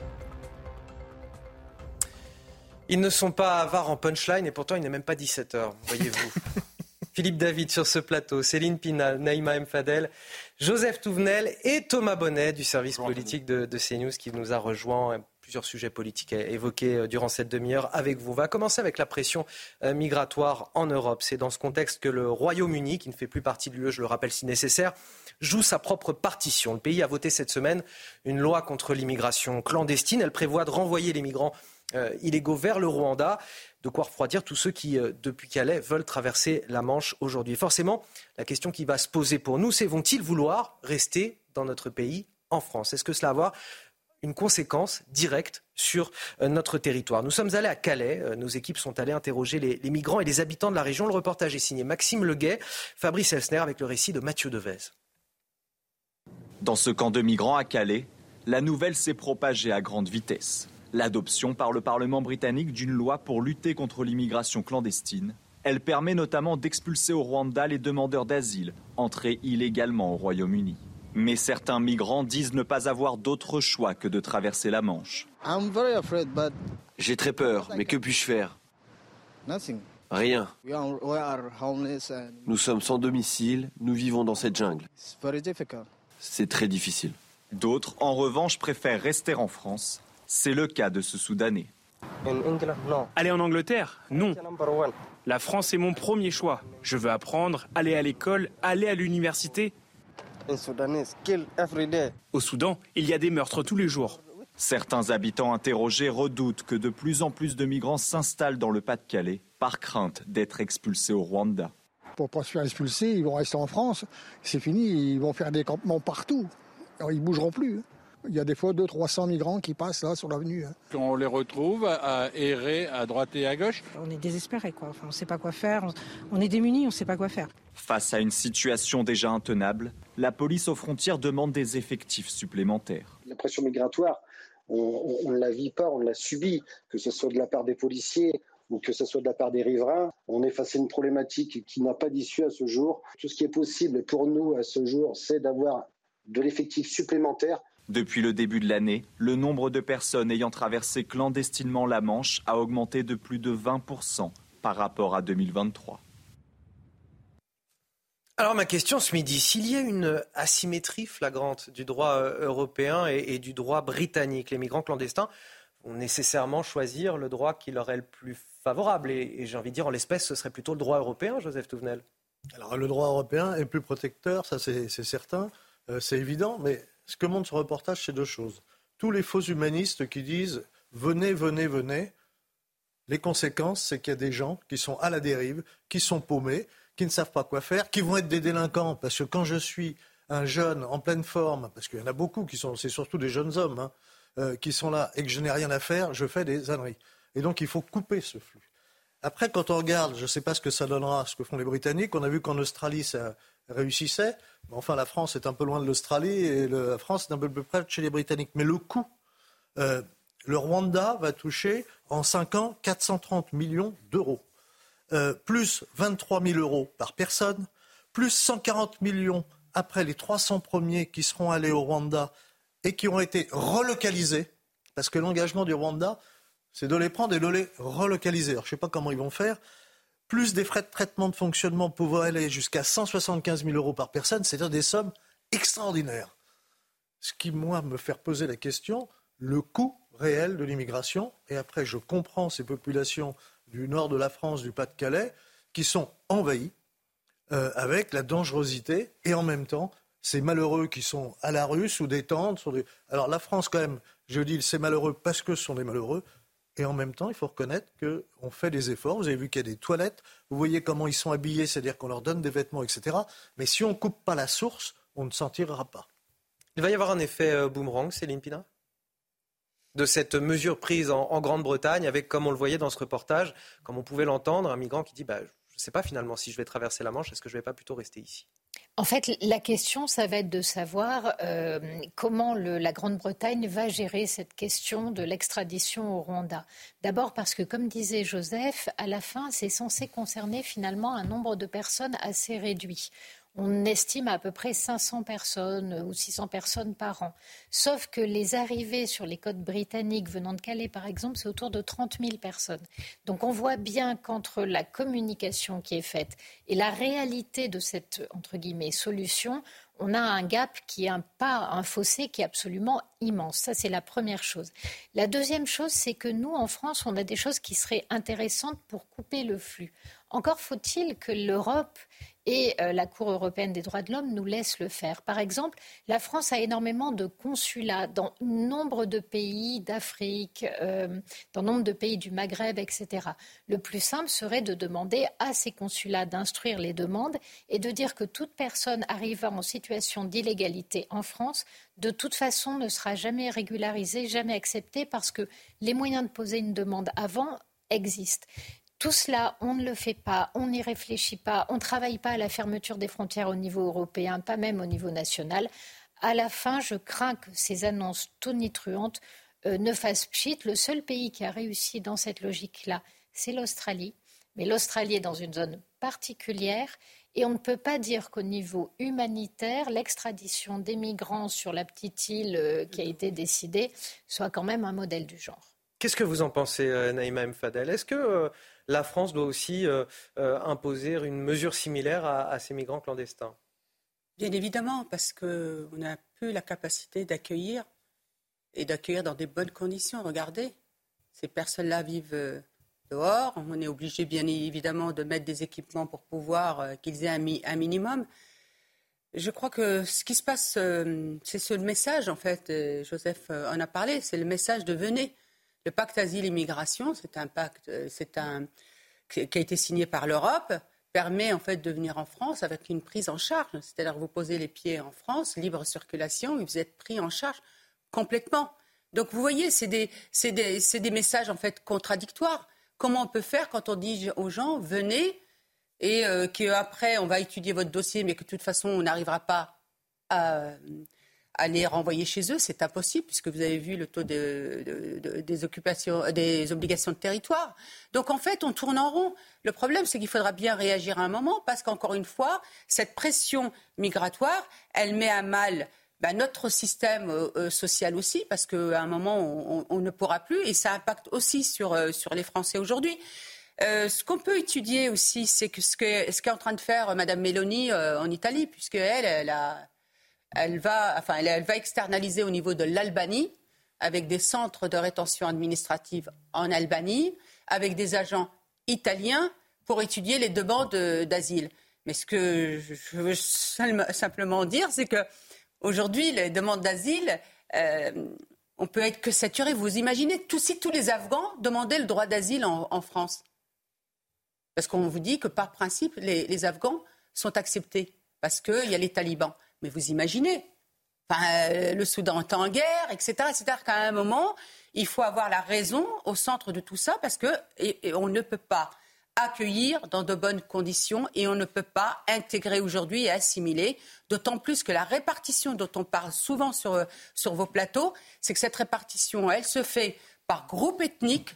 Ils ne sont pas avares en punchline et pourtant il n'est même pas 17h, voyez-vous. Philippe David sur ce plateau, Céline Pinal, Naïma M. Fadel, Joseph Touvenel et Thomas Bonnet du service politique de CNews qui nous a rejoint. Plusieurs sujets politiques à évoquer durant cette demi-heure avec vous. On va commencer avec la pression migratoire en Europe. C'est dans ce contexte que le Royaume-Uni, qui ne fait plus partie de l'UE, je le rappelle si nécessaire, joue sa propre partition. Le pays a voté cette semaine une loi contre l'immigration clandestine. Elle prévoit de renvoyer les migrants illégaux vers le Rwanda. De quoi refroidir tous ceux qui, depuis Calais, veulent traverser la Manche aujourd'hui. Forcément, la question qui va se poser pour nous, c'est vont-ils vouloir rester dans notre pays, en France ? Est-ce que cela va avoir une conséquence directe sur notre territoire ? Nous sommes allés à Calais. Nos équipes sont allées interroger les migrants et les habitants de la région. Le reportage est signé Maxime Leguet, Fabrice Elsner avec le récit de Mathieu Devez. Dans ce camp de migrants à Calais, la nouvelle s'est propagée à grande vitesse. L'adoption par le Parlement britannique d'une loi pour lutter contre l'immigration clandestine. Elle permet notamment d'expulser au Rwanda les demandeurs d'asile entrés illégalement au Royaume-Uni. Mais certains migrants disent ne pas avoir d'autre choix que de traverser la Manche. J'ai très peur, mais que puis-je faire ? Rien. Nous sommes sans domicile, nous vivons dans cette jungle. C'est très difficile. D'autres, en revanche, préfèrent rester en France. C'est le cas de ce Soudanais. Aller en Angleterre ? Non. La France est mon premier choix. Je veux apprendre, aller à l'école, aller à l'université. Au Soudan, il y a des meurtres tous les jours. Certains habitants interrogés redoutent que de plus en plus de migrants s'installent dans le Pas-de-Calais par crainte d'être expulsés au Rwanda. Pour ne pas se faire expulser, ils vont rester en France. C'est fini, ils vont faire des campements partout. Alors, ils ne bougeront plus. Il y a des fois 200-300 migrants qui passent là sur l'avenue. On les retrouve à errer à droite et à gauche. On est désespérés, quoi. Enfin, on ne sait pas quoi faire. On est démunis, on ne sait pas quoi faire. Face à une situation déjà intenable, la police aux frontières demande des effectifs supplémentaires. La pression migratoire, on ne la vit pas, on la subit, que ce soit de la part des policiers ou que ce soit de la part des riverains. On est face à une problématique qui n'a pas d'issue à ce jour. Tout ce qui est possible pour nous à ce jour, c'est d'avoir de l'effectif supplémentaire. Depuis le début de l'année, le nombre de personnes ayant traversé clandestinement la Manche a augmenté de plus de 20% par rapport à 2023. Alors ma question ce midi, s'il y a une asymétrie flagrante du droit européen et du droit britannique, les migrants clandestins vont nécessairement choisir le droit qui leur est le plus favorable. Et j'ai envie de dire, en l'espèce, ce serait plutôt le droit européen, Joseph Touvenel. Alors le droit européen est plus protecteur, ça c'est certain, c'est évident, mais ce que montre ce reportage, c'est 2 choses. Tous les faux humanistes qui disent « venez, venez, venez », Les conséquences, c'est qu'il y a des gens qui sont à la dérive, qui sont paumés, qui ne savent pas quoi faire, qui vont être des délinquants. Parce que quand je suis un jeune en pleine forme, parce qu'il y en a beaucoup c'est surtout des jeunes hommes qui sont là et que je n'ai rien à faire, je fais des âneries. Et donc il faut couper ce flux. Après, quand on regarde, je ne sais pas ce que ça donnera, ce que font les Britanniques, on a vu qu'en Australie ça réussissait. Enfin, la France est un peu loin de l'Australie et la France est un peu plus près de chez les Britanniques. Mais le coût, le Rwanda va toucher en 5 ans 430 millions d'euros. Plus 23 000 euros par personne, plus 140 millions après les 300 premiers qui seront allés au Rwanda et qui ont été relocalisés, parce que l'engagement du Rwanda, c'est de les prendre et de les relocaliser. Alors, je ne sais pas comment ils vont faire. Plus des frais de traitement de fonctionnement pouvant aller jusqu'à 175 000 euros par personne, c'est-à-dire des sommes extraordinaires. Ce qui, moi, me fait poser la question, le coût réel de l'immigration. Et après, je comprends ces populations du nord de la France, du Pas-de-Calais, qui sont envahies avec la dangerosité et en même temps, ces malheureux qui sont à la rue, sous des tentes. Alors la France, quand même, je dis c'est malheureux parce que ce sont des malheureux. Et en même temps, il faut reconnaître qu'on fait des efforts. Vous avez vu qu'il y a des toilettes. Vous voyez comment ils sont habillés, c'est-à-dire qu'on leur donne des vêtements, etc. Mais si on ne coupe pas la source, on ne s'en tirera pas. Il va y avoir un effet boomerang, Céline Pina, de cette mesure prise en Grande-Bretagne avec, comme on le voyait dans ce reportage, comme on pouvait l'entendre, un migrant qui dit je ne sais pas finalement si je vais traverser la Manche, est-ce que je ne vais pas plutôt rester ici ? En fait, la question, ça va être de savoir comment la Grande-Bretagne va gérer cette question de l'extradition au Rwanda. D'abord parce que, comme disait Joseph, à la fin, c'est censé concerner finalement un nombre de personnes assez réduit. On estime à peu près 500 personnes ou 600 personnes par an. Sauf que les arrivées sur les côtes britanniques venant de Calais, par exemple, c'est autour de 30 000 personnes. Donc on voit bien qu'entre la communication qui est faite et la réalité de cette, entre guillemets, solution, on a un gap qui est un fossé qui est absolument immense. Ça, c'est la première chose. La deuxième chose, c'est que nous, en France, on a des choses qui seraient intéressantes pour couper le flux. Encore faut-il que l'Europe et la Cour européenne des droits de l'homme nous laissent le faire. Par exemple, la France a énormément de consulats dans nombre de pays d'Afrique, dans nombre de pays du Maghreb, etc. Le plus simple serait de demander à ces consulats d'instruire les demandes et de dire que toute personne arrivant en situation d'illégalité en France, de toute façon, ne sera jamais régularisée, jamais acceptée, parce que les moyens de poser une demande avant existent. Tout cela, on ne le fait pas, on n'y réfléchit pas, on ne travaille pas à la fermeture des frontières au niveau européen, pas même au niveau national. À la fin, je crains que ces annonces tonitruantes ne fassent pchit. Le seul pays qui a réussi dans cette logique-là, c'est l'Australie. Mais l'Australie est dans une zone particulière et on ne peut pas dire qu'au niveau humanitaire, l'extradition des migrants sur la petite île qui a été décidée soit quand même un modèle du genre. Qu'est-ce que vous en pensez, Naïma M. Fadel ? Est-ce que la France doit aussi imposer une mesure similaire à ces migrants clandestins ? Bien évidemment, parce qu'on n'a plus la capacité d'accueillir et d'accueillir dans des bonnes conditions. Regardez, ces personnes-là vivent dehors. On est obligé, bien évidemment, de mettre des équipements pour pouvoir qu'ils aient un minimum. Je crois que ce qui se passe, c'est ce message, en fait, Joseph en a parlé, c'est le message de venez. Le pacte asile-immigration, c'est un pacte qui a été signé par l'Europe, permet en fait de venir en France avec une prise en charge. C'est-à-dire vous posez les pieds en France, libre circulation, et vous êtes pris en charge complètement. Donc vous voyez, c'est des messages en fait contradictoires. Comment on peut faire quand on dit aux gens venez et qu'après on va étudier votre dossier, mais que de toute façon on n'arrivera pas à les renvoyer chez eux, c'est impossible puisque vous avez vu le taux des obligations de territoire. Donc en fait, on tourne en rond. Le problème, c'est qu'il faudra bien réagir à un moment parce qu'encore une fois, cette pression migratoire, elle met à mal notre système social aussi parce qu'à un moment, on ne pourra plus et ça impacte aussi sur les Français aujourd'hui. Ce qu'on peut étudier aussi, c'est que ce qu'est en train de faire Mme Meloni en Italie, elle va externaliser au niveau de l'Albanie, avec des centres de rétention administrative en Albanie, avec des agents italiens pour étudier les demandes d'asile. Mais ce que je veux simplement dire, c'est qu'aujourd'hui, les demandes d'asile, on peut être que saturé. Vous imaginez si tous les Afghans demandaient le droit d'asile en France. Parce qu'on vous dit que par principe, les Afghans sont acceptés parce qu'il y a les talibans. Mais vous imaginez, le Soudan est en guerre, etc. C'est-à-dire qu'à un moment, il faut avoir la raison au centre de tout ça parce qu'on ne peut pas accueillir dans de bonnes conditions et on ne peut pas intégrer aujourd'hui et assimiler, d'autant plus que la répartition dont on parle souvent sur vos plateaux, c'est que cette répartition, elle se fait par groupe ethnique,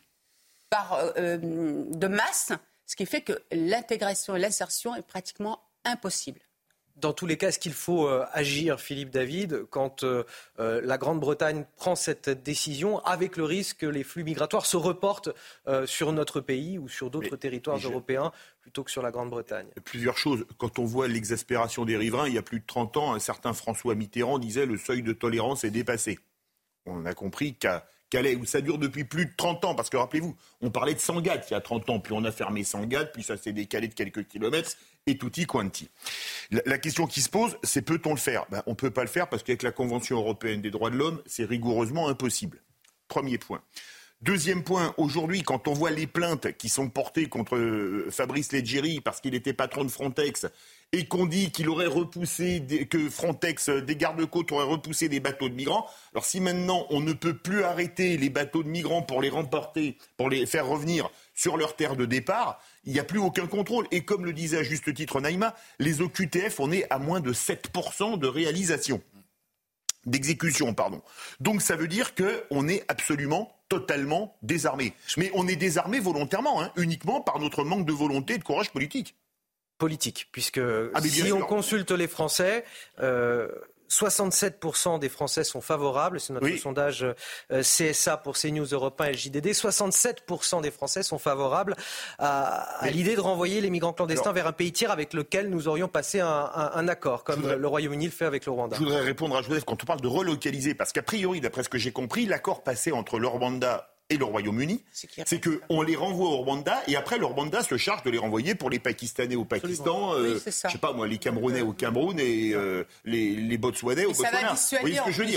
de masse, ce qui fait que l'intégration et l'insertion est pratiquement impossible. Dans tous les cas, est-ce qu'il faut agir, Philippe David, quand la Grande-Bretagne prend cette décision, avec le risque que les flux migratoires se reportent sur notre pays ou sur d'autres territoires européens plutôt que sur la Grande-Bretagne? Plusieurs choses. Quand on voit l'exaspération des riverains, il y a plus de 30 ans, un certain François Mitterrand disait le seuil de tolérance est dépassé. On a compris qu'à Calais, où ça dure depuis plus de 30 ans, parce que rappelez-vous, on parlait de Sangatte il y a 30 ans, puis on a fermé Sangatte, puis ça s'est décalé de quelques kilomètres, et tutti quanti. La question qui se pose, c'est peut-on le faire ? On ne peut pas le faire parce qu'avec la Convention européenne des droits de l'homme, c'est rigoureusement impossible. Premier point. Deuxième point, aujourd'hui, quand on voit les plaintes qui sont portées contre Fabrice Leggeri parce qu'il était patron de Frontex et qu'on dit qu'il aurait repoussé, que Frontex, des gardes-côtes auraient repoussé des bateaux de migrants, alors si maintenant on ne peut plus arrêter les bateaux de migrants pour les remporter, pour les faire revenir sur leur terre de départ, il n'y a plus aucun contrôle. Et comme le disait à juste titre Naïma, les OQTF, on est à moins de 7% de réalisation. D'exécution, pardon. Donc ça veut dire qu'on est absolument, totalement désarmé. Mais on est désarmé volontairement, uniquement par notre manque de volonté et de courage politique. Politique, puisque si on consulte les Français, 67% des Français sont favorables, c'est notre sondage CSA pour CNews Europe 1 et le JDD, 67% des Français sont favorables à l'idée de renvoyer les migrants clandestins vers un pays tiers avec lequel nous aurions passé un accord, comme le Royaume-Uni le fait avec le Rwanda. Je voudrais répondre à Joseph quand on parle de relocaliser, parce qu'a priori, d'après ce que j'ai compris, l'accord passé entre le Rwanda et le Royaume-Uni, c'est qu'on les renvoie au Rwanda et après le Rwanda se charge de les renvoyer pour les Pakistanais au Pakistan, je sais pas moi, les Camerounais au Cameroun et les Botswanais au Botswana. Vous voyez ce que je veux dire ?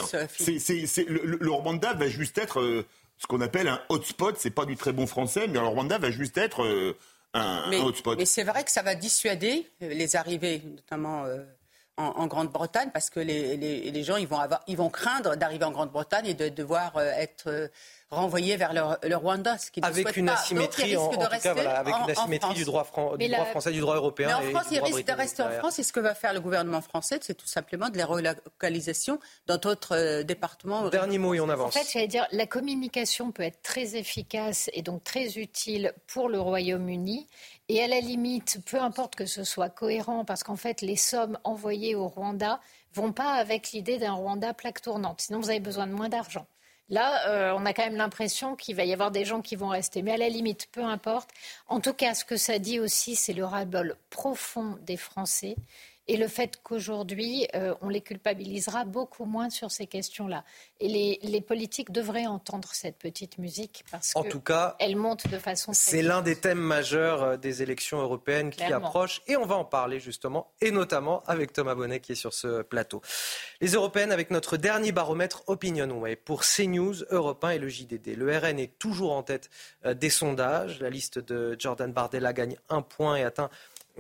Le Rwanda va juste être ce qu'on appelle un hotspot, c'est pas du très bon français, mais le Rwanda va juste être un hotspot. Mais c'est vrai que ça va dissuader les arrivées, notamment en Grande-Bretagne, parce que les gens ils vont craindre d'arriver en Grande-Bretagne et de devoir être renvoyés vers le Rwanda, ce qui ne avec une asymétrie, en tout cas, avec une asymétrie du droit français, du droit européen. Mais en France, ils risquent de rester en France. Et ce que va faire le gouvernement français, c'est tout simplement de les relocalisation dans d'autres départements. Dernier mot et on avance. En fait, j'allais dire, la communication peut être très efficace et donc très utile pour le Royaume-Uni. Et à la limite, peu importe que ce soit cohérent, parce qu'en fait, les sommes envoyées au Rwanda vont pas avec l'idée d'un Rwanda plaque tournante. Sinon, vous avez besoin de moins d'argent. Là, on a quand même l'impression qu'il va y avoir des gens qui vont rester. Mais à la limite, peu importe. En tout cas, ce que ça dit aussi, c'est le ras-le-bol profond des Français et le fait qu'aujourd'hui, on les culpabilisera beaucoup moins sur ces questions-là. Et les politiques devraient entendre cette petite musique parce qu'elle monte de façon très c'est l'un des thèmes majeurs des élections européennes qui approchent. Et on va en parler justement, et notamment avec Thomas Bonnet qui est sur ce plateau. Les européennes avec notre dernier baromètre OpinionWay pour CNews, Europe 1 et le JDD. Le RN est toujours en tête des sondages. La liste de Jordan Bardella gagne 1 point et atteint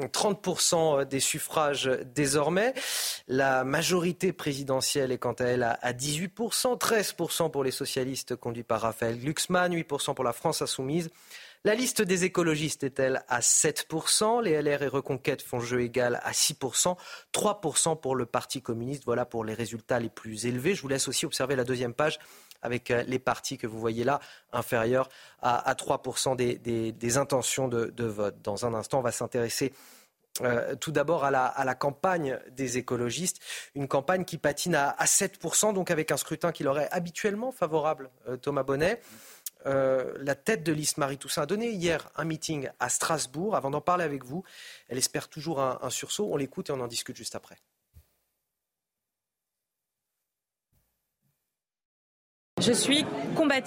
30% des suffrages désormais. La majorité présidentielle est quant à elle à 18%, 13% pour les socialistes conduits par Raphaël Glucksmann, 8% pour la France insoumise. La liste des écologistes est-elle à 7%, les LR et Reconquête font jeu égal à 6%, 3% pour le Parti communiste. Voilà pour les résultats les plus élevés. Je vous laisse aussi observer la deuxième page avec les partis que vous voyez là, inférieurs à 3% des intentions de vote. Dans un instant, on va s'intéresser tout d'abord à la campagne des écologistes, une campagne qui patine à 7%, donc avec un scrutin qui leur est habituellement favorable, Thomas Bonnet. La tête de liste Marie Toussaint a donné hier un meeting à Strasbourg. Avant d'en parler avec vous, elle espère toujours un sursaut. On l'écoute et on en discute juste après. Je suis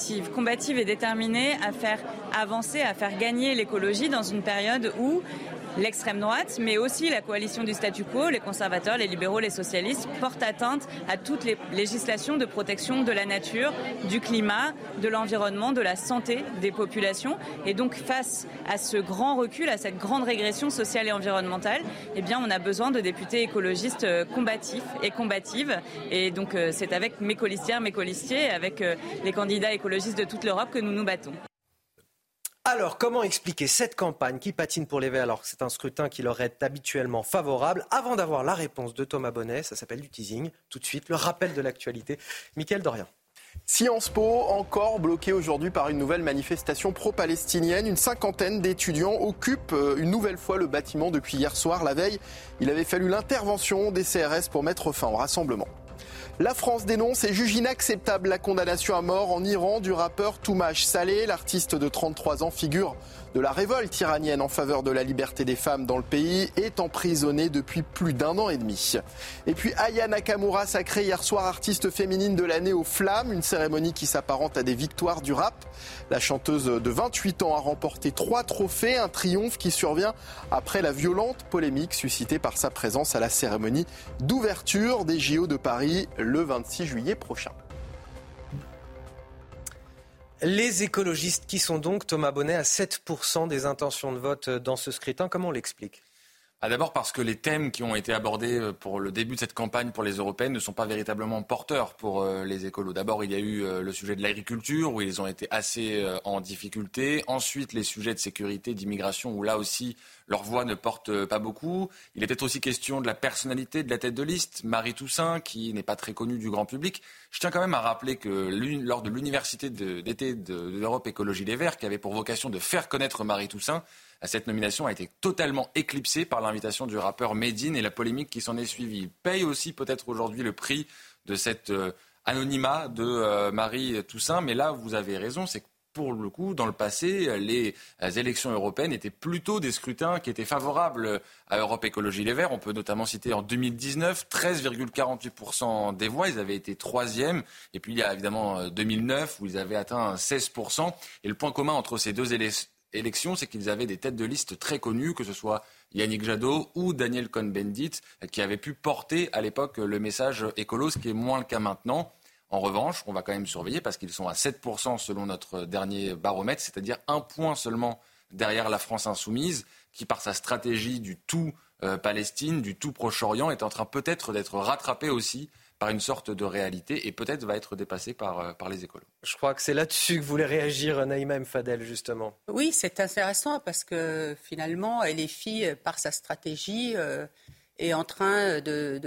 combative et déterminée à faire avancer, à faire gagner l'écologie dans une période où l'extrême droite, mais aussi la coalition du statu quo, les conservateurs, les libéraux, les socialistes, portent atteinte à toutes les législations de protection de la nature, du climat, de l'environnement, de la santé des populations. Et donc face à ce grand recul, à cette grande régression sociale et environnementale, eh bien on a besoin de députés écologistes combatifs et combatives. Et donc c'est avec mes colistières, mes colistiers, avec les candidats écologistes de toute l'Europe que nous nous battons. Alors, comment expliquer cette campagne qui patine pour les Verts alors que c'est un scrutin qui leur est habituellement favorable? Avant d'avoir la réponse de Thomas Bonnet, ça s'appelle du teasing. Tout de suite, le rappel de l'actualité. Mickaël Dorian. Sciences Po, encore bloqué aujourd'hui par une nouvelle manifestation pro-palestinienne. Une cinquantaine d'étudiants occupent une nouvelle fois le bâtiment depuis hier soir. La veille, il avait fallu l'intervention des CRS pour mettre fin au rassemblement. La France dénonce et juge inacceptable la condamnation à mort en Iran du rappeur Toumash Saleh. L'artiste de 33 ans, figure de la révolte iranienne en faveur de la liberté des femmes dans le pays, est emprisonné depuis plus d'1 an et demi. Et puis Aya Nakamura, sacrée hier soir artiste féminine de l'année aux Flammes, une cérémonie qui s'apparente à des victoires du rap. La chanteuse de 28 ans a remporté 3 trophées, un triomphe qui survient après la violente polémique suscitée par sa présence à la cérémonie d'ouverture des JO de Paris le 26 juillet prochain. Les écologistes qui sont donc, Thomas Bonnet, à 7% des intentions de vote dans ce scrutin, comment on l'explique ? D'abord parce que les thèmes qui ont été abordés pour le début de cette campagne pour les européennes ne sont pas véritablement porteurs pour les écolos. D'abord, il y a eu le sujet de l'agriculture où ils ont été assez en difficulté. Ensuite, les sujets de sécurité, d'immigration où là aussi leur voix ne porte pas beaucoup. Il est peut-être aussi question de la personnalité de la tête de liste, Marie Toussaint, qui n'est pas très connue du grand public. Je tiens quand même à rappeler que lors de l'université d'été de l'Europe Écologie Les Verts, qui avait pour vocation de faire connaître Marie Toussaint, cette nomination a été totalement éclipsée par l'invitation du rappeur Medine et la polémique qui s'en est suivie. Il paye aussi peut-être aujourd'hui le prix de cet anonymat de Marie Toussaint. Mais là, vous avez raison, c'est que pour le coup, dans le passé, les élections européennes étaient plutôt des scrutins qui étaient favorables à Europe Écologie Les Verts. On peut notamment citer en 2019, 13,48% des voix. Ils avaient été 3e. Et puis il y a évidemment 2009 où ils avaient atteint 16%. Et le point commun entre ces deux élections, c'est qu'ils avaient des têtes de liste très connues, que ce soit Yannick Jadot ou Daniel Cohn-Bendit, qui avaient pu porter à l'époque le message écolo, ce qui est moins le cas maintenant. En revanche, on va quand même surveiller parce qu'ils sont à 7% selon notre dernier baromètre, c'est-à-dire 1 point seulement derrière la France insoumise, qui par sa stratégie du tout Palestine, du tout Proche-Orient, est en train peut-être d'être rattrapée aussi par une sorte de réalité et peut-être va être dépassée par les écolos. Je crois que c'est là-dessus que voulait réagir Naïma M. Fadel, justement. Oui, c'est intéressant parce que finalement, LFI, par sa stratégie, est en train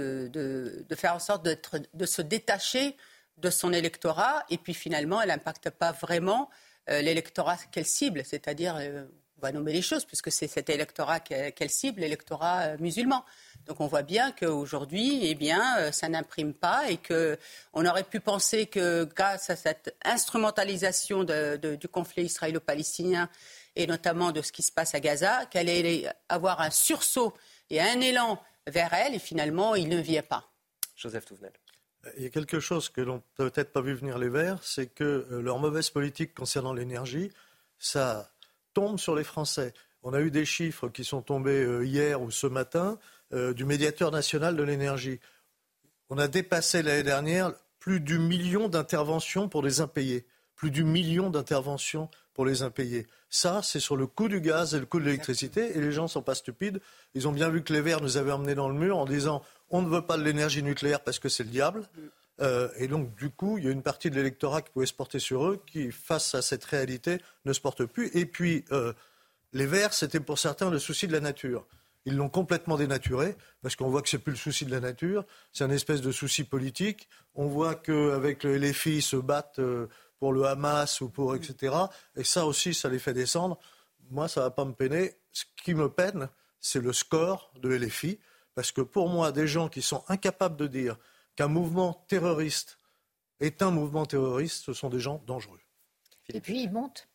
de faire en sorte de se détacher de son électorat et puis finalement, elle n'impacte pas vraiment l'électorat qu'elle cible, c'est-à-dire, on va nommer les choses, puisque c'est cet électorat qu'elle cible, l'électorat musulman. Donc on voit bien qu'aujourd'hui, eh bien, ça n'imprime pas et qu'on aurait pu penser que grâce à cette instrumentalisation du conflit israélo-palestinien et notamment de ce qui se passe à Gaza, qu'elle allait avoir un sursaut et un élan vers elle et finalement, il ne vient pas. Joseph Touvenel. Il y a quelque chose que l'on n'a peut-être pas vu venir les Verts, c'est que leur mauvaise politique concernant l'énergie, ça tombe sur les Français. On a eu des chiffres qui sont tombés hier ou ce matin du médiateur national de l'énergie. On a dépassé l'année dernière plus du million d'interventions pour les impayés. Plus du million d'interventions pour les impayés. Ça, c'est sur le coût du gaz et le coût de l'électricité. Et les gens ne sont pas stupides. Ils ont bien vu que les Verts nous avaient emmenés dans le mur en disant on ne veut pas de l'énergie nucléaire parce que c'est le diable. Et donc, du coup, il y a une partie de l'électorat qui pouvait se porter sur eux qui, face à cette réalité, ne se porte plus. Et puis, les Verts, c'était pour certains le souci de la nature. Ils l'ont complètement dénaturé, parce qu'on voit que ce n'est plus le souci de la nature, c'est un espèce de souci politique. On voit qu'avec les filles, ils se battent pour le Hamas ou pour etc. Et ça aussi, ça les fait descendre. Moi, ça ne va pas me peiner. Ce qui me peine, c'est le score de LFI, parce que pour moi, des gens qui sont incapables de dire qu'un mouvement terroriste est un mouvement terroriste, ce sont des gens dangereux. Et puis, ils montent.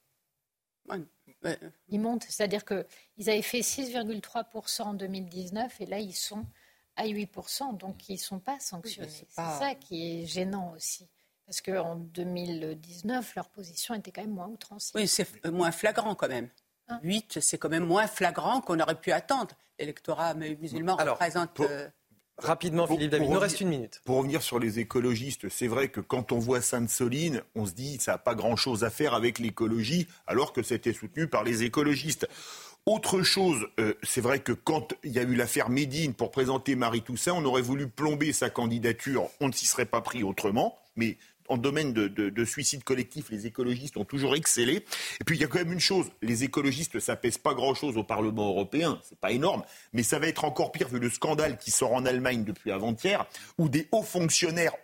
Ils montent, c'est-à-dire qu'ils avaient fait 6,3% en 2019 et là, ils sont à 8%, donc ils ne sont pas sanctionnés. Oui, c'est ça qui est gênant aussi. Parce qu'en 2019, leur position était quand même moins outrancière. Oui, c'est moins flagrant quand même. 8, c'est quand même moins flagrant qu'on aurait pu attendre. L'électorat musulman représente... Rapidement, Philippe David, il nous reste une minute. Pour revenir sur les écologistes, c'est vrai que quand on voit Sainte-Soline, on se dit que ça n'a pas grand-chose à faire avec l'écologie, alors que c'était soutenu par les écologistes. Autre chose, c'est vrai que quand il y a eu l'affaire Médine pour présenter Marie Toussaint, on aurait voulu plomber sa candidature, on ne s'y serait pas pris autrement, mais... En domaine de suicide collectif, les écologistes ont toujours excellé. Et puis il y a quand même une chose, les écologistes, ça pèse pas grand-chose au Parlement européen, c'est pas énorme, mais ça va être encore pire vu le scandale qui sort en Allemagne depuis avant-hier, où des hauts fonctionnaires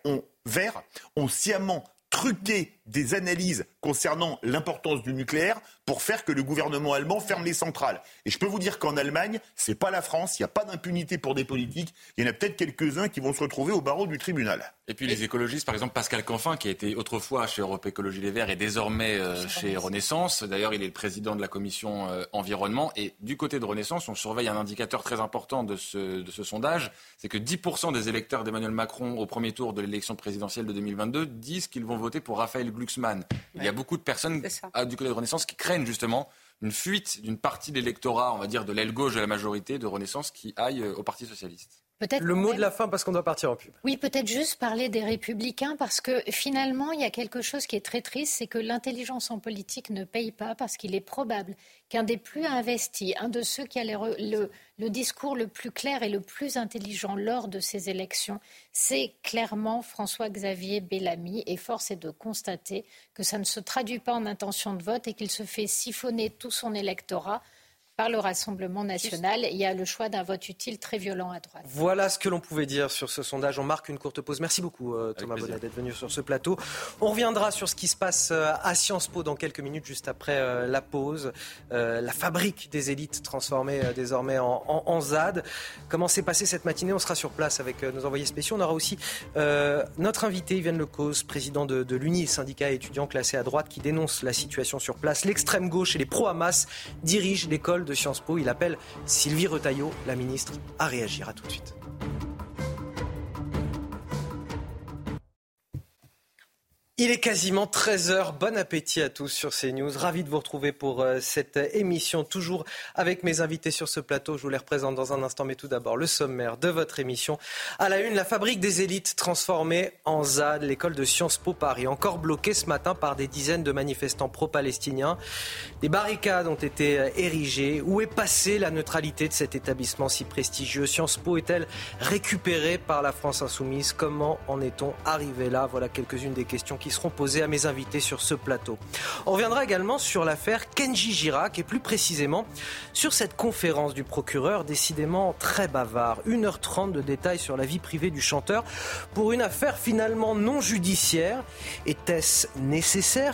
ont sciemment truqué des analyses concernant l'importance du nucléaire pour faire que le gouvernement allemand ferme les centrales. Et je peux vous dire qu'en Allemagne, c'est pas la France, il n'y a pas d'impunité pour des politiques, il y en a peut-être quelques-uns qui vont se retrouver au barreau du tribunal. Et puis les écologistes, par exemple Pascal Canfin, qui a été autrefois chez Europe Écologie Les Verts et désormais chez Renaissance. D'ailleurs, il est le président de la commission environnement. Et du côté de Renaissance, on surveille un indicateur très important de ce sondage. C'est que 10% des électeurs d'Emmanuel Macron au premier tour de l'élection présidentielle de 2022 disent qu'ils vont voter pour Raphaël Glucksmann. Il y a beaucoup de personnes du côté de Renaissance qui craignent justement une fuite d'une partie de l'électorat, on va dire de l'aile gauche de la majorité de Renaissance, qui aille au Parti socialiste. Peut-être le mot de la fin, parce qu'on doit partir en pub. Oui, peut-être juste parler des Républicains, parce que finalement, il y a quelque chose qui est très triste, c'est que l'intelligence en politique ne paye pas, parce qu'il est probable qu'un des plus investis, un de ceux qui a le discours le plus clair et le plus intelligent lors de ces élections, c'est clairement François-Xavier Bellamy. Et force est de constater que ça ne se traduit pas en intention de vote et qu'il se fait siphonner tout son électorat par le Rassemblement national. Il y a le choix d'un vote utile très violent à droite. Voilà ce que l'on pouvait dire sur ce sondage. On marque une courte pause. Merci beaucoup Thomas Bonnet d'être venu sur ce plateau. On reviendra sur ce qui se passe à Sciences Po dans quelques minutes, juste après la pause. La fabrique des élites transformée désormais en ZAD. Comment s'est passée cette matinée ? On sera sur place avec nos envoyés spéciaux. On aura aussi notre invité, Yviane Lecause, président de l'UNI, syndicat étudiant classé à droite, qui dénonce la situation sur place. L'extrême gauche et les pro-Hamas dirigent l'école de Sciences Po. Il appelle Sylvie Retailleau, la ministre, à réagir. À tout de suite. Il est quasiment 13h. Bon appétit à tous sur CNews. Ravi de vous retrouver pour cette émission, toujours avec mes invités sur ce plateau. Je vous les représente dans un instant, mais tout d'abord, le sommaire de votre émission. À la une, la fabrique des élites transformée en ZAD, l'école de Sciences Po Paris, encore bloquée ce matin par des dizaines de manifestants pro-palestiniens. Des barricades ont été érigées. Où est passée la neutralité de cet établissement si prestigieux ? Sciences Po est-elle récupérée par la France insoumise ? Comment en est-on arrivé là ? Voilà quelques-unes des questions qui seront posées à mes invités sur ce plateau. On reviendra également sur l'affaire Kenji Girac et plus précisément sur cette conférence du procureur décidément très bavard. 1h30 de détails sur la vie privée du chanteur pour une affaire finalement non judiciaire. Était-ce nécessaire ?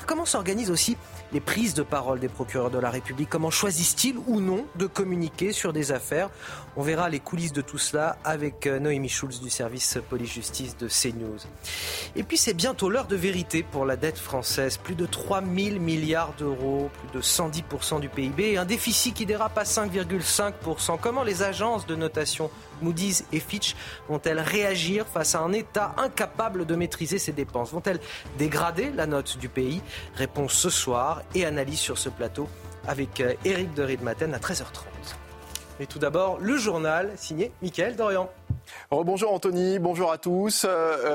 Comment s'organisent aussi les prises de parole des procureurs de la République? Comment choisissent-ils ou non de communiquer sur des affaires? On verra les coulisses de tout cela avec Noémie Schulz du service police-justice de CNews. Et puis c'est bientôt l'heure de vérité pour la dette française. Plus de 3 000 milliards d'euros, plus de 110% du PIB et un déficit qui dérape à 5,5%. Comment les agences de notation Moody's et Fitch vont-elles réagir face à un État incapable de maîtriser ses dépenses? Vont-elles dégrader la note du pays? Réponse ce soir et analyse sur ce plateau avec Éric de Riedmaten à 13h30. Mais tout d'abord, le journal signé Mickaël Dorian. Bonjour Anthony, bonjour à tous.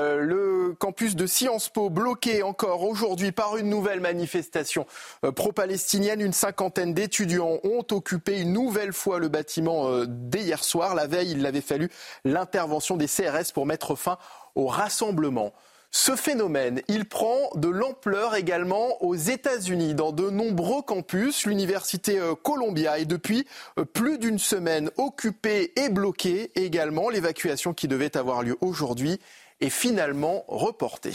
Le campus de Sciences Po bloqué encore aujourd'hui par une nouvelle manifestation pro-palestinienne. Une cinquantaine d'étudiants ont occupé une nouvelle fois le bâtiment dès hier soir. La veille, il avait fallu l'intervention des CRS pour mettre fin au rassemblement. Ce phénomène, il prend de l'ampleur également aux États-Unis. Dans de nombreux campus, l'université Columbia est depuis plus d'une semaine occupée et bloquée également. L'évacuation qui devait avoir lieu aujourd'hui est finalement reportée.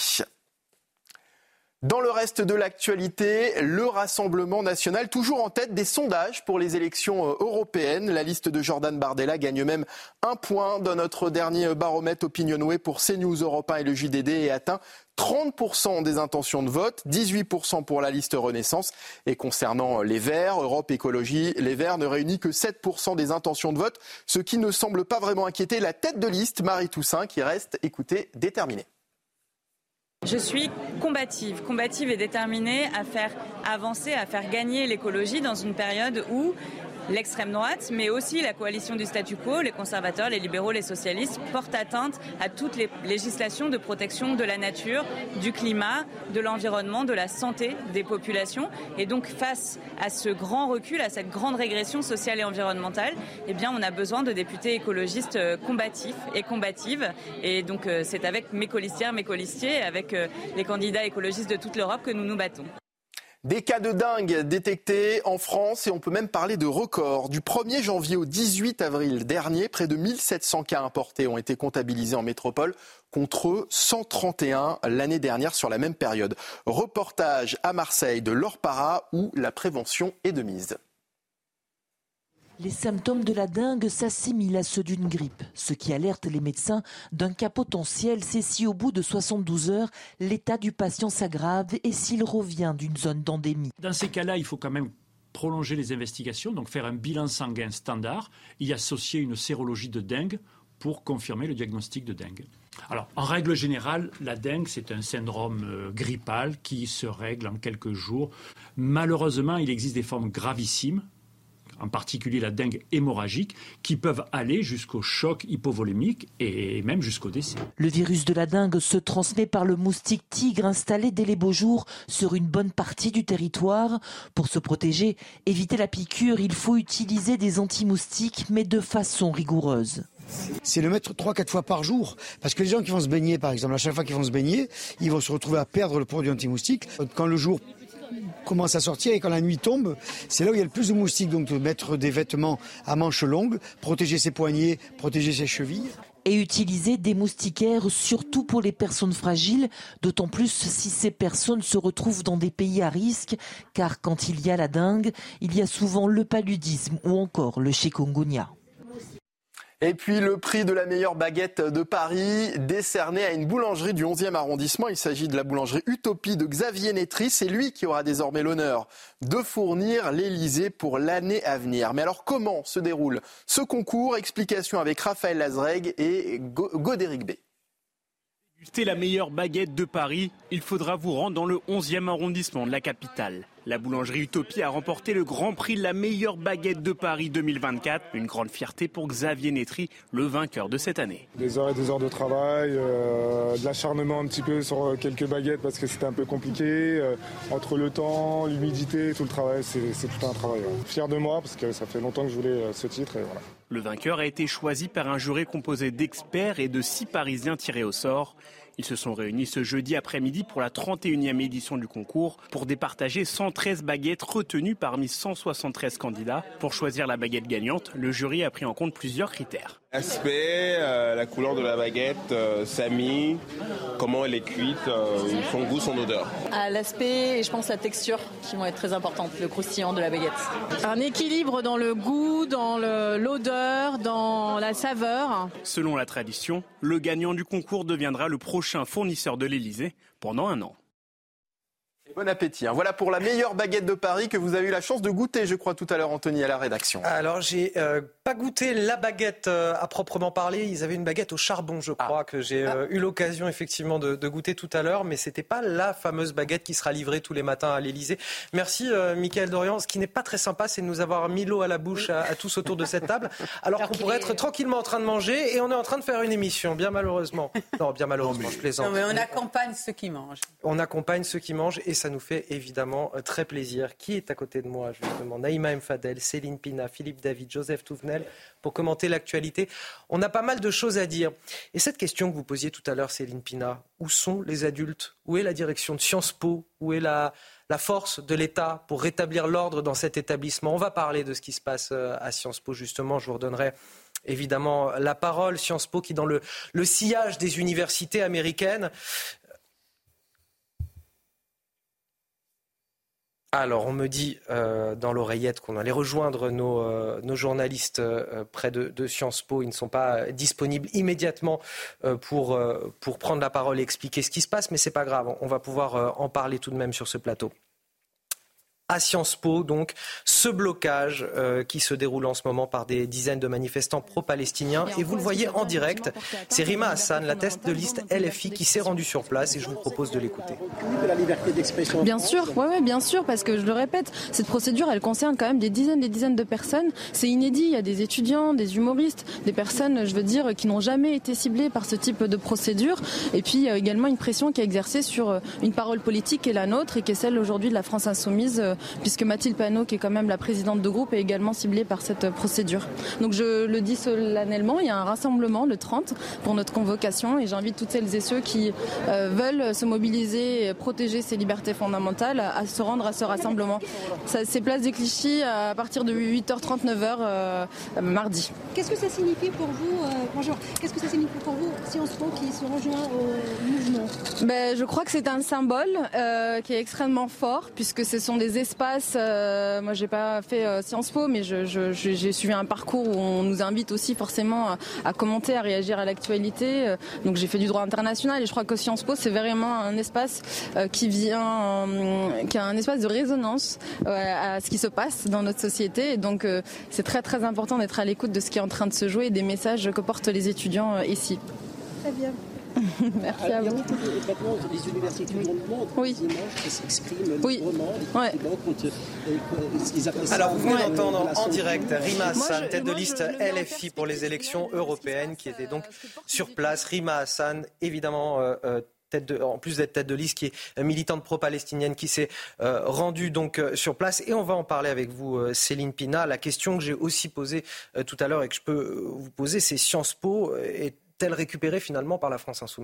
Dans le reste de l'actualité, le Rassemblement national, toujours en tête des sondages pour les élections européennes. La liste de Jordan Bardella gagne même 1 point dans notre dernier baromètre Opinionway pour CNews, Europe 1 et le JDD et atteint 30% des intentions de vote, 18% pour la liste Renaissance. Et concernant les Verts, Europe Écologie, les Verts ne réunissent que 7% des intentions de vote, ce qui ne semble pas vraiment inquiéter la tête de liste, Marie Toussaint, qui reste, écoutez, déterminée. Je suis combative et déterminée à faire avancer, à faire gagner l'écologie dans une période où l'extrême droite, mais aussi la coalition du statu quo, les conservateurs, les libéraux, les socialistes, portent atteinte à toutes les législations de protection de la nature, du climat, de l'environnement, de la santé des populations. Et donc face à ce grand recul, à cette grande régression sociale et environnementale, eh bien on a besoin de députés écologistes combatifs et combatives. Et donc c'est avec mes colistières, mes colistiers, avec les candidats écologistes de toute l'Europe que nous nous battons. Des cas de dingue détectés en France et on peut même parler de record. Du 1er janvier au 18 avril dernier, près de 1700 cas importés ont été comptabilisés en métropole contre 131 l'année dernière sur la même période. Reportage à Marseille de Laure Parra où la prévention est de mise. Les symptômes de la dengue s'assimilent à ceux d'une grippe. Ce qui alerte les médecins d'un cas potentiel, c'est si au bout de 72 heures, l'état du patient s'aggrave et s'il revient d'une zone d'endémie. Dans ces cas-là, il faut quand même prolonger les investigations, donc faire un bilan sanguin standard, y associer une sérologie de dengue pour confirmer le diagnostic de dengue. Alors, en règle générale, la dengue, c'est un syndrome grippal qui se règle en quelques jours. Malheureusement, il existe des formes gravissimes, en particulier la dengue hémorragique, qui peuvent aller jusqu'au choc hypovolémique et même jusqu'au décès. Le virus de la dengue se transmet par le moustique tigre installé dès les beaux jours sur une bonne partie du territoire. Pour se protéger, éviter la piqûre, il faut utiliser des anti-moustiques, mais de façon rigoureuse. C'est le mettre 3-4 fois par jour. Parce que les gens qui vont se baigner, par exemple, à chaque fois qu'ils vont se baigner, ils vont se retrouver à perdre le produit anti-moustique. Quand le jour commence à sortir et quand la nuit tombe, c'est là où il y a le plus de moustiques. Donc de mettre des vêtements à manches longues, protéger ses poignets, protéger ses chevilles. Et utiliser des moustiquaires, surtout pour les personnes fragiles, d'autant plus si ces personnes se retrouvent dans des pays à risque, car quand il y a la dengue, il y a souvent le paludisme ou encore le chikungunya. Et puis le prix de la meilleure baguette de Paris, décerné à une boulangerie du 11e arrondissement. Il s'agit de la boulangerie Utopie de Xavier Nétry. C'est lui qui aura désormais l'honneur de fournir l'Élysée pour l'année à venir. Mais alors comment se déroule ce concours ? Explication avec Raphaël Lazreg et Godéric B. Déguster la meilleure baguette de Paris, il faudra vous rendre dans le 11e arrondissement de la capitale. La boulangerie Utopie a remporté le grand prix de la meilleure baguette de Paris 2024. Une grande fierté pour Xavier Nétry, le vainqueur de cette année. Des heures et des heures de travail, de l'acharnement un petit peu sur quelques baguettes parce que c'était un peu compliqué. Entre le temps, l'humidité, tout le travail, c'est tout un travail. Fier de moi parce que ça fait longtemps que je voulais ce titre et voilà. Le vainqueur a été choisi par un jury composé d'experts et de 6 Parisiens tirés au sort. Ils se sont réunis ce jeudi après-midi pour la 31e édition du concours pour départager 113 baguettes retenues parmi 173 candidats. Pour choisir la baguette gagnante, le jury a pris en compte plusieurs critères. L'aspect, la couleur de la baguette, sa mie, comment elle est cuite, son goût, son odeur. L'aspect et je pense la texture qui vont être très importantes, le croustillant de la baguette. Un équilibre dans le goût, dans l'odeur, dans la saveur. Selon la tradition, le gagnant du concours deviendra le prochain fournisseur de l'Élysée pendant 1 an. Bon appétit. Voilà pour la meilleure baguette de Paris que vous avez eu la chance de goûter, je crois, tout à l'heure, Anthony, à la rédaction. Alors, j'ai pas goûté la baguette à proprement parler. Ils avaient une baguette au charbon, je crois, que j'ai eu l'occasion effectivement de goûter tout à l'heure. Mais c'était pas la fameuse baguette qui sera livrée tous les matins à l'Élysée. Merci, Mickaël Dorian. Ce qui n'est pas très sympa, c'est de nous avoir mis l'eau à la bouche à tous autour de cette table, alors qu'on pourrait être tranquillement en train de manger et on est en train de faire une émission, bien malheureusement. Non, bien malheureusement, je plaisante. Non, mais on accompagne ceux qui mangent. On accompagne ceux qui mangent et ça nous fait évidemment très plaisir. Qui est à côté de moi, justement ? Naïma M. Fadel, Céline Pina, Philippe David, Joseph Touvenel, pour commenter l'actualité. On a pas mal de choses à dire. Et cette question que vous posiez tout à l'heure, Céline Pina, où sont les adultes ? Où est la direction de Sciences Po ? Où est la force de l'État pour rétablir l'ordre dans cet établissement ? On va parler de ce qui se passe à Sciences Po, justement. Je vous redonnerai évidemment la parole. Sciences Po qui, dans le sillage des universités américaines, alors, on me dit dans l'oreillette qu'on allait rejoindre nos journalistes près de Sciences Po. Ils ne sont pas disponibles immédiatement pour prendre la parole et expliquer ce qui se passe, mais ce n'est pas grave. On va pouvoir en parler tout de même sur ce plateau. à Sciences Po, donc ce blocage qui se déroule en ce moment par des dizaines de manifestants pro-palestiniens. Et vous le voyez en direct, c'est Rima Hassan, la tête de liste LFI, qui s'est rendue sur place et je vous propose de l'écouter. Bien sûr, ouais, bien sûr, parce que je le répète, cette procédure, elle concerne quand même des dizaines de personnes. C'est inédit, il y a des étudiants, des humoristes, des personnes, je veux dire, qui n'ont jamais été ciblées par ce type de procédure. Et puis il y a également une pression qui est exercée sur une parole politique qui est la nôtre et qui est celle aujourd'hui de la France Insoumise, puisque Mathilde Panot, qui est quand même la présidente de groupe, est également ciblée par cette procédure. Donc je le dis solennellement, il y a un rassemblement le 30 pour notre convocation et j'invite toutes celles et ceux qui veulent se mobiliser et protéger ces libertés fondamentales à se rendre à ce rassemblement. C'est place des Clichy à partir de 8h30, 9h mardi. Qu'est-ce que ça signifie pour vous, bonjour, qu'est-ce que ça signifie pour vous, Sciences Po, qui se rejoint au mouvement ? Je crois que c'est un symbole qui est extrêmement fort, puisque ce sont des espaces, moi j'ai pas fait Sciences Po, mais j'ai suivi un parcours où on nous invite aussi forcément à commenter, à réagir à l'actualité. Donc j'ai fait du droit international et je crois que Sciences Po c'est vraiment un espace qui a un espace de résonance à ce qui se passe dans notre société. Et donc c'est très très important d'être à l'écoute de ce qui est en train de se jouer et des messages que portent les étudiants ici. Très bien. Merci à vous. Les universités du monde qui s'expriment librement, Alors vous venez d'entendre en direct Rima Hassan, tête de liste LFI pour les élections européennes, qui était donc sur place. Rima Hassan, évidemment, en plus d'être tête de liste, qui est militante pro-palestinienne, qui s'est rendue donc sur place. Et on va en parler avec vous, Céline Pina. La question que j'ai aussi posée tout à l'heure et que je peux vous poser, c'est Sciences Po est-elle récupérée finalement par la France Insoumise ?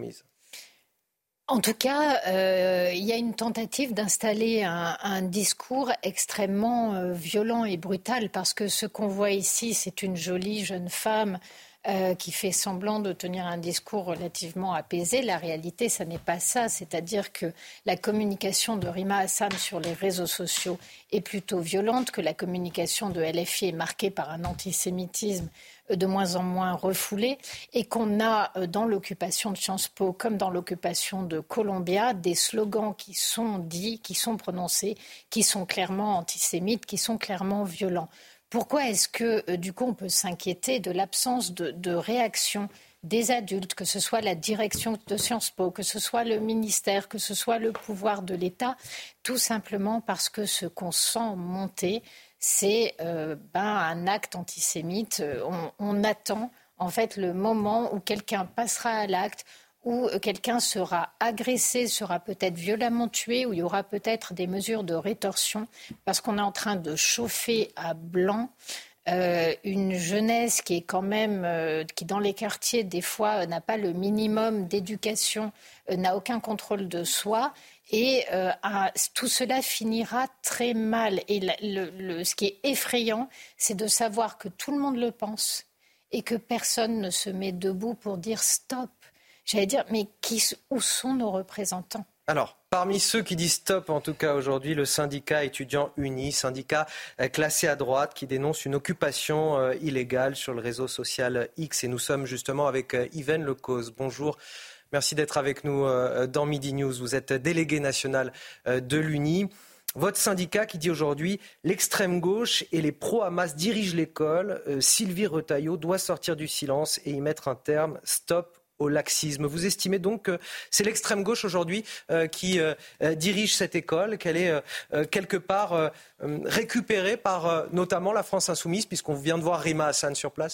En tout cas, il y a une tentative d'installer un discours extrêmement violent et brutal, parce que ce qu'on voit ici, c'est une jolie jeune femme qui fait semblant de tenir un discours relativement apaisé. La réalité, ça n'est pas ça. C'est-à-dire que la communication de Rima Hassan sur les réseaux sociaux est plutôt violente, que la communication de LFI est marquée par un antisémitisme de moins en moins refoulé, et qu'on a dans l'occupation de Sciences Po comme dans l'occupation de Columbia des slogans qui sont dits, qui sont prononcés, qui sont clairement antisémites, qui sont clairement violents. Pourquoi est-ce que, du coup, on peut s'inquiéter de l'absence de réaction des adultes, que ce soit la direction de Sciences Po, que ce soit le ministère, que ce soit le pouvoir de l'État, tout simplement parce que ce qu'on sent monter, c'est un acte antisémite. On attend en fait le moment où quelqu'un passera à l'acte, où quelqu'un sera agressé, sera peut-être violemment tué, où il y aura peut-être des mesures de rétorsion, parce qu'on est en train de chauffer à blanc une jeunesse qui est quand même, qui dans les quartiers des fois n'a pas le minimum d'éducation, n'a aucun contrôle de soi. Et tout cela finira très mal. Et ce qui est effrayant, c'est de savoir que tout le monde le pense et que personne ne se met debout pour dire stop. J'allais dire, mais où sont nos représentants ? Alors, parmi ceux qui disent stop, en tout cas aujourd'hui, le syndicat étudiant uni, syndicat classé à droite, qui dénonce une occupation illégale sur le réseau social X. Et nous sommes justement avec Yvaine Lecause. Bonjour. Merci d'être avec nous dans Midi News. Vous êtes délégué national de l'UNI. Votre syndicat qui dit aujourd'hui « L'extrême gauche et les pro-Hamas dirigent l'école. Sylvie Retailleau doit sortir du silence et y mettre un terme. Stop au laxisme ». Vous estimez donc que c'est l'extrême gauche aujourd'hui qui dirige cette école, qu'elle est quelque part récupérée par notamment la France Insoumise, puisqu'on vient de voir Rima Hassan sur place ?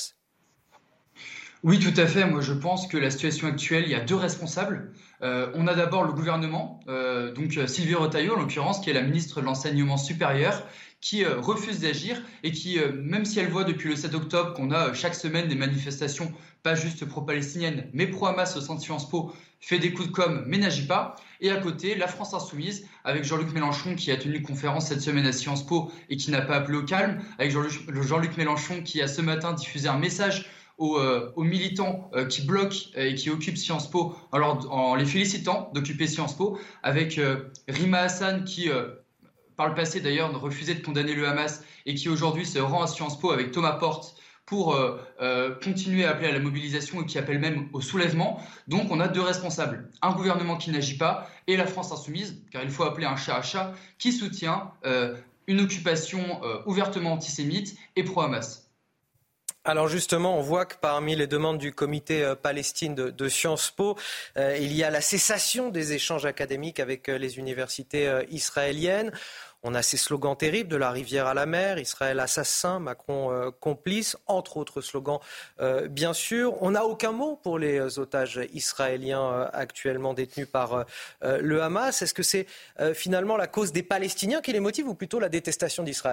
Oui, tout à fait. Moi, je pense que la situation actuelle, il y a deux responsables. On a d'abord le gouvernement, donc Sylvie Retailleau, en l'occurrence, qui est la ministre de l'Enseignement supérieur, qui refuse d'agir et qui, même si elle voit depuis le 7 octobre qu'on a chaque semaine des manifestations, pas juste pro-palestiniennes, mais pro-Hamas au sein de Sciences Po, fait des coups de com', mais n'agit pas. Et à côté, la France Insoumise, avec Jean-Luc Mélenchon, qui a tenu une conférence cette semaine à Sciences Po et qui n'a pas appelé au calme, avec Jean-Luc Mélenchon, qui a ce matin diffusé un message aux militants qui bloquent et qui occupent Sciences Po en les félicitant d'occuper Sciences Po, avec Rima Hassan qui, par le passé d'ailleurs, refusait de condamner le Hamas et qui aujourd'hui se rend à Sciences Po avec Thomas Porte pour continuer à appeler à la mobilisation et qui appelle même au soulèvement. Donc on a deux responsables, un gouvernement qui n'agit pas et la France Insoumise, car il faut appeler un chat, qui soutient une occupation ouvertement antisémite et pro-Hamas. Alors justement, on voit que parmi les demandes du comité Palestine de Sciences Po, il y a la cessation des échanges académiques avec les universités israéliennes. On a ces slogans terribles de la rivière à la mer, Israël assassin, Macron complice, entre autres slogans bien sûr. On n'a aucun mot pour les otages israéliens actuellement détenus par le Hamas. Est-ce que c'est finalement la cause des Palestiniens qui les motive ou plutôt la détestation d'Israël ?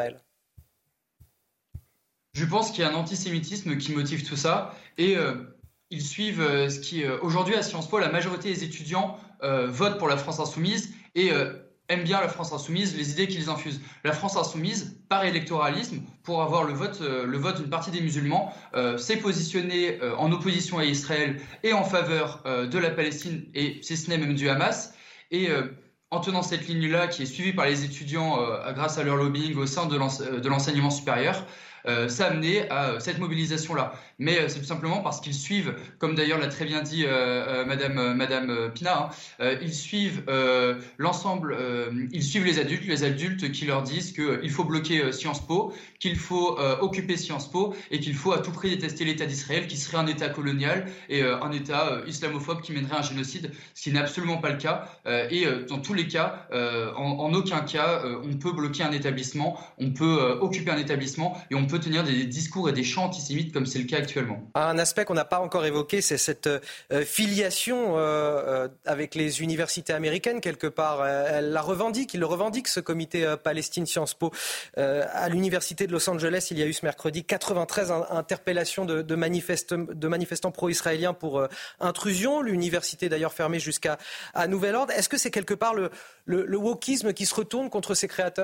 Je pense qu'il y a un antisémitisme qui motive tout ça et ils suivent ce qui aujourd'hui à Sciences Po, la majorité des étudiants votent pour la France insoumise et aiment bien la France insoumise, les idées qu'ils infusent. La France insoumise, par électoralisme, pour avoir le vote d'une partie des musulmans, s'est positionnée en opposition à Israël et en faveur de la Palestine et si ce n'est même du Hamas. Et en tenant cette ligne-là, qui est suivie par les étudiants grâce à leur lobbying au sein de l'enseignement supérieur, ça a amené à cette mobilisation-là. Mais c'est tout simplement parce qu'ils suivent, comme d'ailleurs l'a très bien dit Madame Pina, ils suivent l'ensemble, ils suivent les adultes qui leur disent qu'il faut bloquer Sciences Po, qu'il faut occuper Sciences Po et qu'il faut à tout prix détester l'État d'Israël qui serait un État colonial et un État islamophobe qui mènerait un génocide, ce qui n'est absolument pas le cas. Et dans tous les cas, en aucun cas, on peut bloquer un établissement, on peut occuper un établissement et on peut tenir des discours et des chants antisémites comme c'est le cas actuellement. Un aspect qu'on n'a pas encore évoqué, c'est cette filiation avec les universités américaines, quelque part. Il le revendique, ce comité Palestine Sciences Po. À l'université de Los Angeles, il y a eu ce mercredi 93 interpellations de manifestants pro-israéliens pour intrusion. L'université d'ailleurs fermée jusqu'à nouvel ordre. Est-ce que c'est quelque part le wokisme qui se retourne contre ses créateurs ?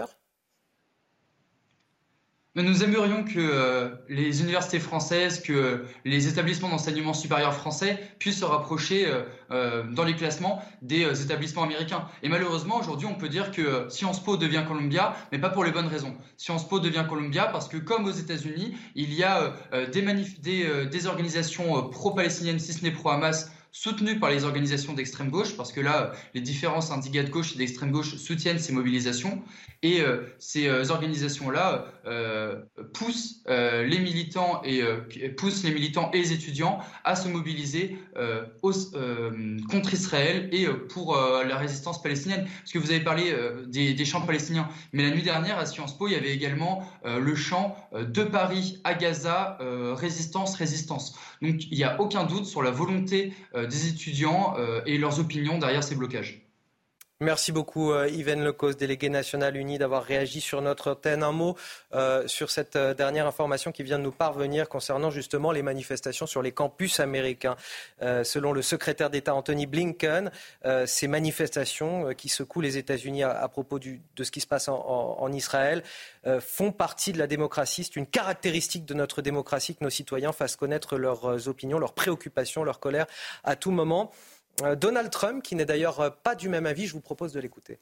Mais nous aimerions que les universités françaises, que les établissements d'enseignement supérieur français puissent se rapprocher dans les classements des établissements américains. Et malheureusement, aujourd'hui, on peut dire que Sciences Po devient Columbia, mais pas pour les bonnes raisons. Sciences Po devient Columbia parce que, comme aux États-Unis, il y a des organisations pro-palestiniennes, si ce n'est pro-Hamas, soutenues par les organisations d'extrême gauche, parce que là, les différents syndicats de gauche et d'extrême gauche soutiennent ces mobilisations. Et ces organisations-là poussent les militants et les étudiants à se mobiliser contre Israël et pour la résistance palestinienne. Parce que vous avez parlé des chants palestiniens, mais la nuit dernière à Sciences Po, il y avait également le chant de Paris à Gaza, résistance, résistance. Donc il n'y a aucun doute sur la volonté des étudiants et leurs opinions derrière ces blocages. Merci beaucoup Yvaine Lecause, déléguée nationale unie, d'avoir réagi sur notre antenne. Un mot sur cette dernière information qui vient de nous parvenir concernant justement les manifestations sur les campus américains. Selon le secrétaire d'État Anthony Blinken, ces manifestations qui secouent les États-Unis à propos de ce qui se passe en Israël font partie de la démocratie. C'est une caractéristique de notre démocratie que nos citoyens fassent connaître leurs opinions, leurs préoccupations, leur colère à tout moment. Donald Trump, qui n'est d'ailleurs pas du même avis, je vous propose de l'écouter.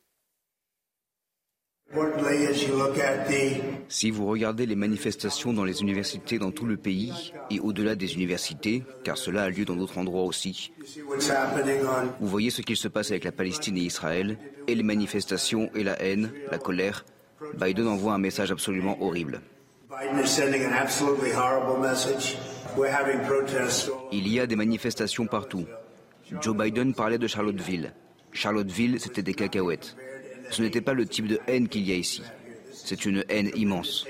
Si vous regardez les manifestations dans les universités dans tout le pays et au-delà des universités, car cela a lieu dans d'autres endroits aussi, vous voyez ce qu'il se passe avec la Palestine et Israël, et les manifestations et la haine, la colère. Biden envoie un message absolument horrible. Il y a des manifestations partout. Joe Biden parlait de Charlottesville. Charlottesville, c'était des cacahuètes. Ce n'était pas le type de haine qu'il y a ici. C'est une haine immense.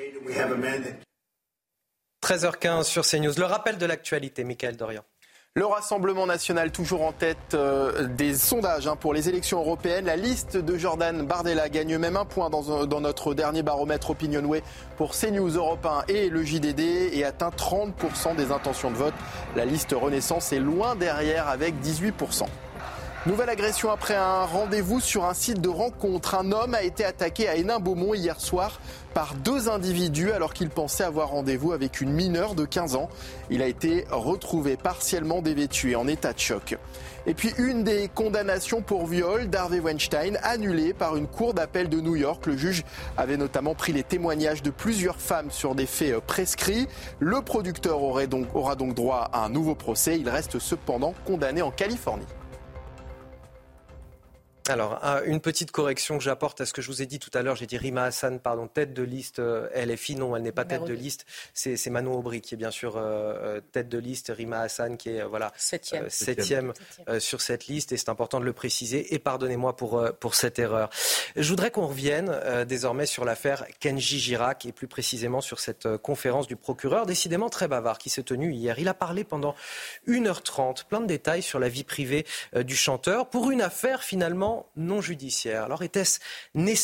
13h15 sur CNews. Le rappel de l'actualité, Mickaël Dorian. Le Rassemblement national toujours en tête des sondages pour les élections européennes. La liste de Jordan Bardella gagne même un point dans notre dernier baromètre Opinionway pour CNews, Europe 1 et le JDD et atteint 30% des intentions de vote. La liste Renaissance est loin derrière avec 18%. Nouvelle agression après un rendez-vous sur un site de rencontre. Un homme a été attaqué à Hénin-Beaumont hier soir par deux individus alors qu'il pensait avoir rendez-vous avec une mineure de 15 ans. Il a été retrouvé partiellement dévêtu et en état de choc. Et puis une des condamnations pour viol d'Harvey Weinstein annulée par une cour d'appel de New York. Le juge avait notamment pris les témoignages de plusieurs femmes sur des faits prescrits. Le producteur aura donc droit à un nouveau procès. Il reste cependant condamné en Californie. Alors, une petite correction que j'apporte à ce que je vous ai dit tout à l'heure. J'ai dit Rima Hassan, tête de liste LFI. Non, elle n'est pas tête de liste. C'est Manon Aubry qui est bien sûr tête de liste. Rima Hassan qui est septième sur cette liste. Et c'est important de le préciser. Et pardonnez-moi pour cette erreur. Je voudrais qu'on revienne désormais sur l'affaire Kenji Girac et plus précisément sur cette conférence du procureur, décidément très bavard, qui s'est tenue hier. Il a parlé pendant 1h30, plein de détails sur la vie privée du chanteur pour une affaire finalement non judiciaire. Alors était-ce nécessaire ?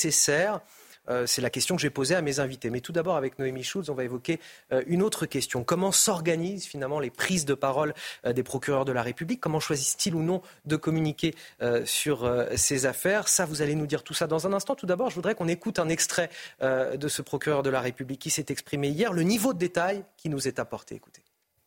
C'est la question que j'ai posée à mes invités. Mais tout d'abord, avec Noémie Schulz, on va évoquer une autre question. Comment s'organisent finalement les prises de parole des procureurs de la République ? Comment choisissent-ils ou non de communiquer sur ces affaires ? Ça, vous allez nous dire tout ça dans un instant. Tout d'abord, je voudrais qu'on écoute un extrait de ce procureur de la République qui s'est exprimé hier. Le niveau de détail qui nous est apporté. Écoutez.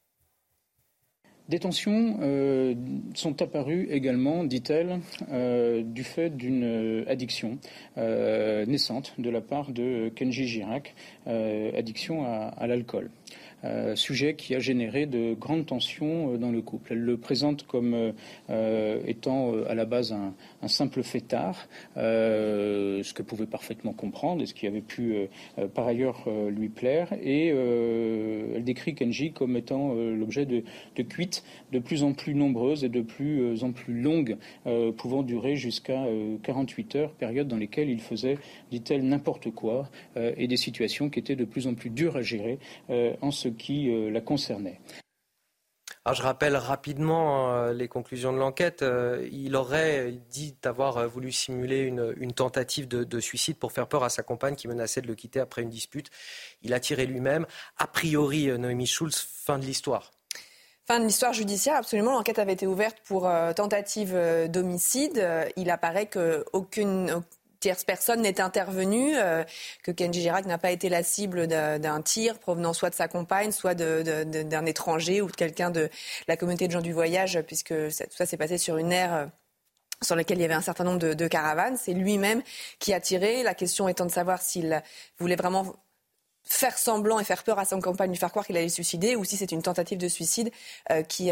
Des tensions sont apparues également, dit-elle, du fait d'une addiction naissante de la part de Kenji Girac, addiction à l'alcool. Sujet qui a généré de grandes tensions dans le couple. Elle le présente comme étant à la base un simple fêtard, ce que pouvait parfaitement comprendre et ce qui avait pu par ailleurs lui plaire. Et elle décrit Kenji comme étant l'objet de cuites de plus en plus nombreuses et de plus en plus longues, pouvant durer jusqu'à 48 heures, période dans lesquelles il faisait, dit-elle, n'importe quoi, et des situations qui étaient de plus en plus dures à gérer en ce qui la concernait. Alors je rappelle rapidement les conclusions de l'enquête. Il aurait dit avoir voulu simuler une tentative de suicide pour faire peur à sa compagne qui menaçait de le quitter après une dispute. Il a tiré lui-même. A priori, Noémie Schulz, fin de l'histoire. Fin de l'histoire judiciaire, absolument. L'enquête avait été ouverte pour tentative d'homicide. Il apparaît qu'aucune tierce personne n'est intervenue, que Kenji Girac n'a pas été la cible d'un tir provenant soit de sa compagne, soit d'un étranger ou de quelqu'un de la communauté de gens du voyage, puisque tout ça s'est passé sur une aire sur laquelle il y avait un certain nombre de caravanes. C'est lui-même qui a tiré. La question étant de savoir s'il voulait vraiment faire semblant et faire peur à son compagne, lui faire croire qu'il allait se suicider, ou si c'est une tentative de suicide qui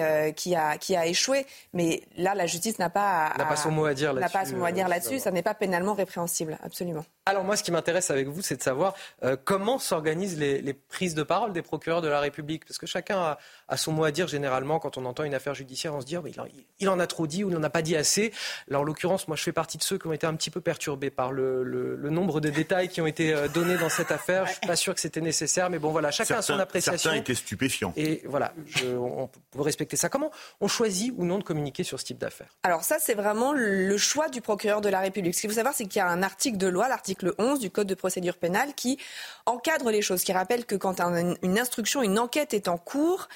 a échoué. Mais là, la justice n'a pas son mot à dire là-dessus. Ça n'est pas pénalement répréhensible, absolument. Alors moi, ce qui m'intéresse avec vous, c'est de savoir comment s'organisent les prises de parole des procureurs de la République. Parce que chacun a son mot à dire. Généralement, quand on entend une affaire judiciaire, on se dit il en a trop dit ou il n'en a pas dit assez. Alors, en l'occurrence, moi, je fais partie de ceux qui ont été un petit peu perturbés par le nombre de détails qui ont été donnés dans cette affaire. Je suis pas sûr que c'était nécessaire, mais bon, voilà, chacun a son appréciation. Certains étaient stupéfiants. Et voilà, on peut respecter ça. Comment on choisit ou non de communiquer sur ce type d'affaires ? Alors ça, c'est vraiment le choix du procureur de la République. Ce qu'il faut savoir, c'est qu'il y a un article de loi, l'article 11 du Code de procédure pénale, qui encadre les choses, qui rappelle que quand une instruction, une enquête est en cours,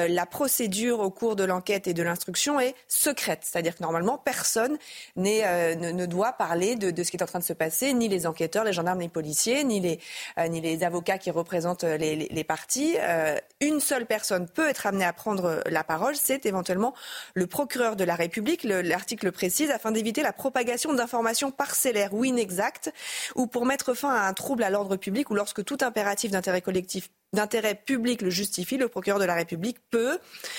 la procédure au cours de l'enquête et de l'instruction est secrète. C'est-à-dire que normalement, personne ne doit parler de ce qui est en train de se passer, ni les enquêteurs, les gendarmes, les policiers, ni les avocats qui représentent les parties. Une seule personne peut être amenée à prendre la parole, c'est éventuellement le procureur de la République. L'article précise, afin d'éviter la propagation d'informations parcellaires ou inexactes, ou pour mettre fin à un trouble à l'ordre public, ou lorsque tout impératif d'intérêt collectif, d'intérêt public le justifie, le procureur de la République peut,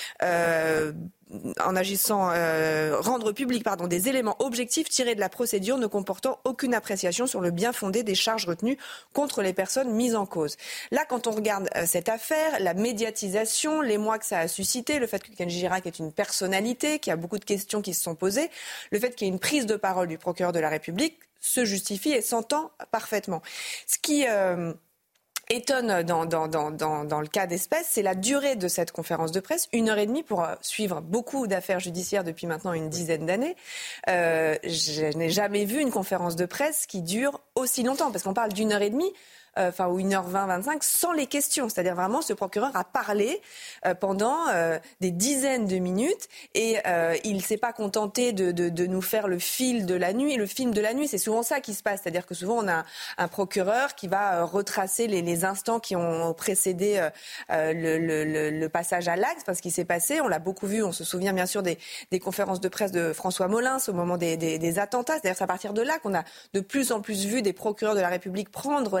en agissant, rendre public des éléments objectifs tirés de la procédure ne comportant aucune appréciation sur le bien fondé des charges retenues contre les personnes mises en cause. Là, quand on regarde cette affaire, la médiatisation, l'émoi que ça a suscité, le fait que Kenji Girac est une personnalité, qu'il y a beaucoup de questions qui se sont posées, le fait qu'il y ait une prise de parole du procureur de la République se justifie et s'entend parfaitement. Ce qui étonne dans le cas d'espèce, c'est la durée de cette conférence de presse, 1h30 pour suivre beaucoup d'affaires judiciaires depuis maintenant une dizaine d'années. Je n'ai jamais vu une conférence de presse qui dure aussi longtemps, parce qu'on parle d'1h30. Ou 1h20, 25, sans les questions. C'est-à-dire vraiment, ce procureur a parlé pendant des dizaines de minutes et il ne s'est pas contenté de nous faire le fil de la nuit. Le film de la nuit, c'est souvent ça qui se passe. C'est-à-dire que souvent, on a un procureur qui va retracer les instants qui ont précédé le passage à l'acte, ce qui s'est passé. On l'a beaucoup vu, on se souvient bien sûr des conférences de presse de François Molins au moment des attentats. C'est-à-dire c'est à partir de là qu'on a de plus en plus vu des procureurs de la République prendre la parole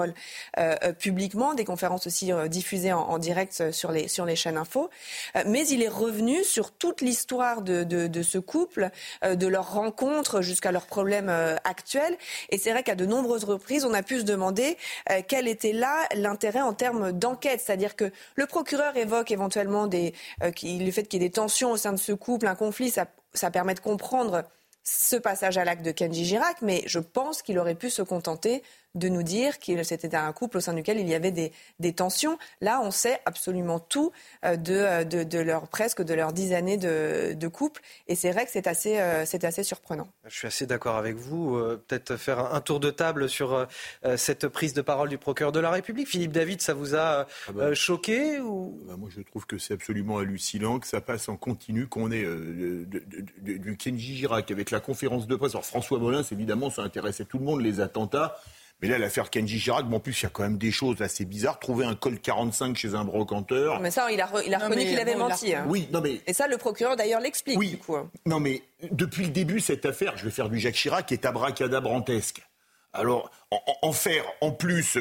parole publiquement, des conférences aussi diffusées en direct sur les chaînes info. Mais il est revenu sur toute l'histoire de ce couple, de leur rencontre jusqu'à leurs problèmes actuels. Et c'est vrai qu'à de nombreuses reprises, on a pu se demander quel était là l'intérêt en termes d'enquête. C'est-à-dire que le procureur évoque éventuellement le fait qu'il y ait des tensions au sein de ce couple, un conflit, ça permet de comprendre ce passage à l'acte de Kenji Girac, mais je pense qu'il aurait pu se contenter de nous dire que c'était un couple au sein duquel il y avait des tensions. Là, on sait absolument tout de leurs 10 années de couple. Et c'est vrai que c'est assez surprenant. Je suis assez d'accord avec vous. Peut-être faire un tour de table sur cette prise de parole du procureur de la République. Philippe David, ça vous a choqué ou... Moi, je trouve que c'est absolument hallucinant, que ça passe en continu, qu'on ait du Kenji Girac avec la conférence de presse. Alors, François Molins, évidemment, ça intéressait tout le monde, les attentats. Mais là, l'affaire Kenji Girac, en plus, il y a quand même des choses assez bizarres. Trouver un Colt 45 chez un brocanteur. Mais ça, il a reconnu qu'il avait menti. Oui, non mais... Et ça, le procureur, d'ailleurs, l'explique, oui. du coup. Non, mais depuis le début, cette affaire, je vais faire du Jacques Chirac, est abracadabrantesque. Alors, en faire, en plus,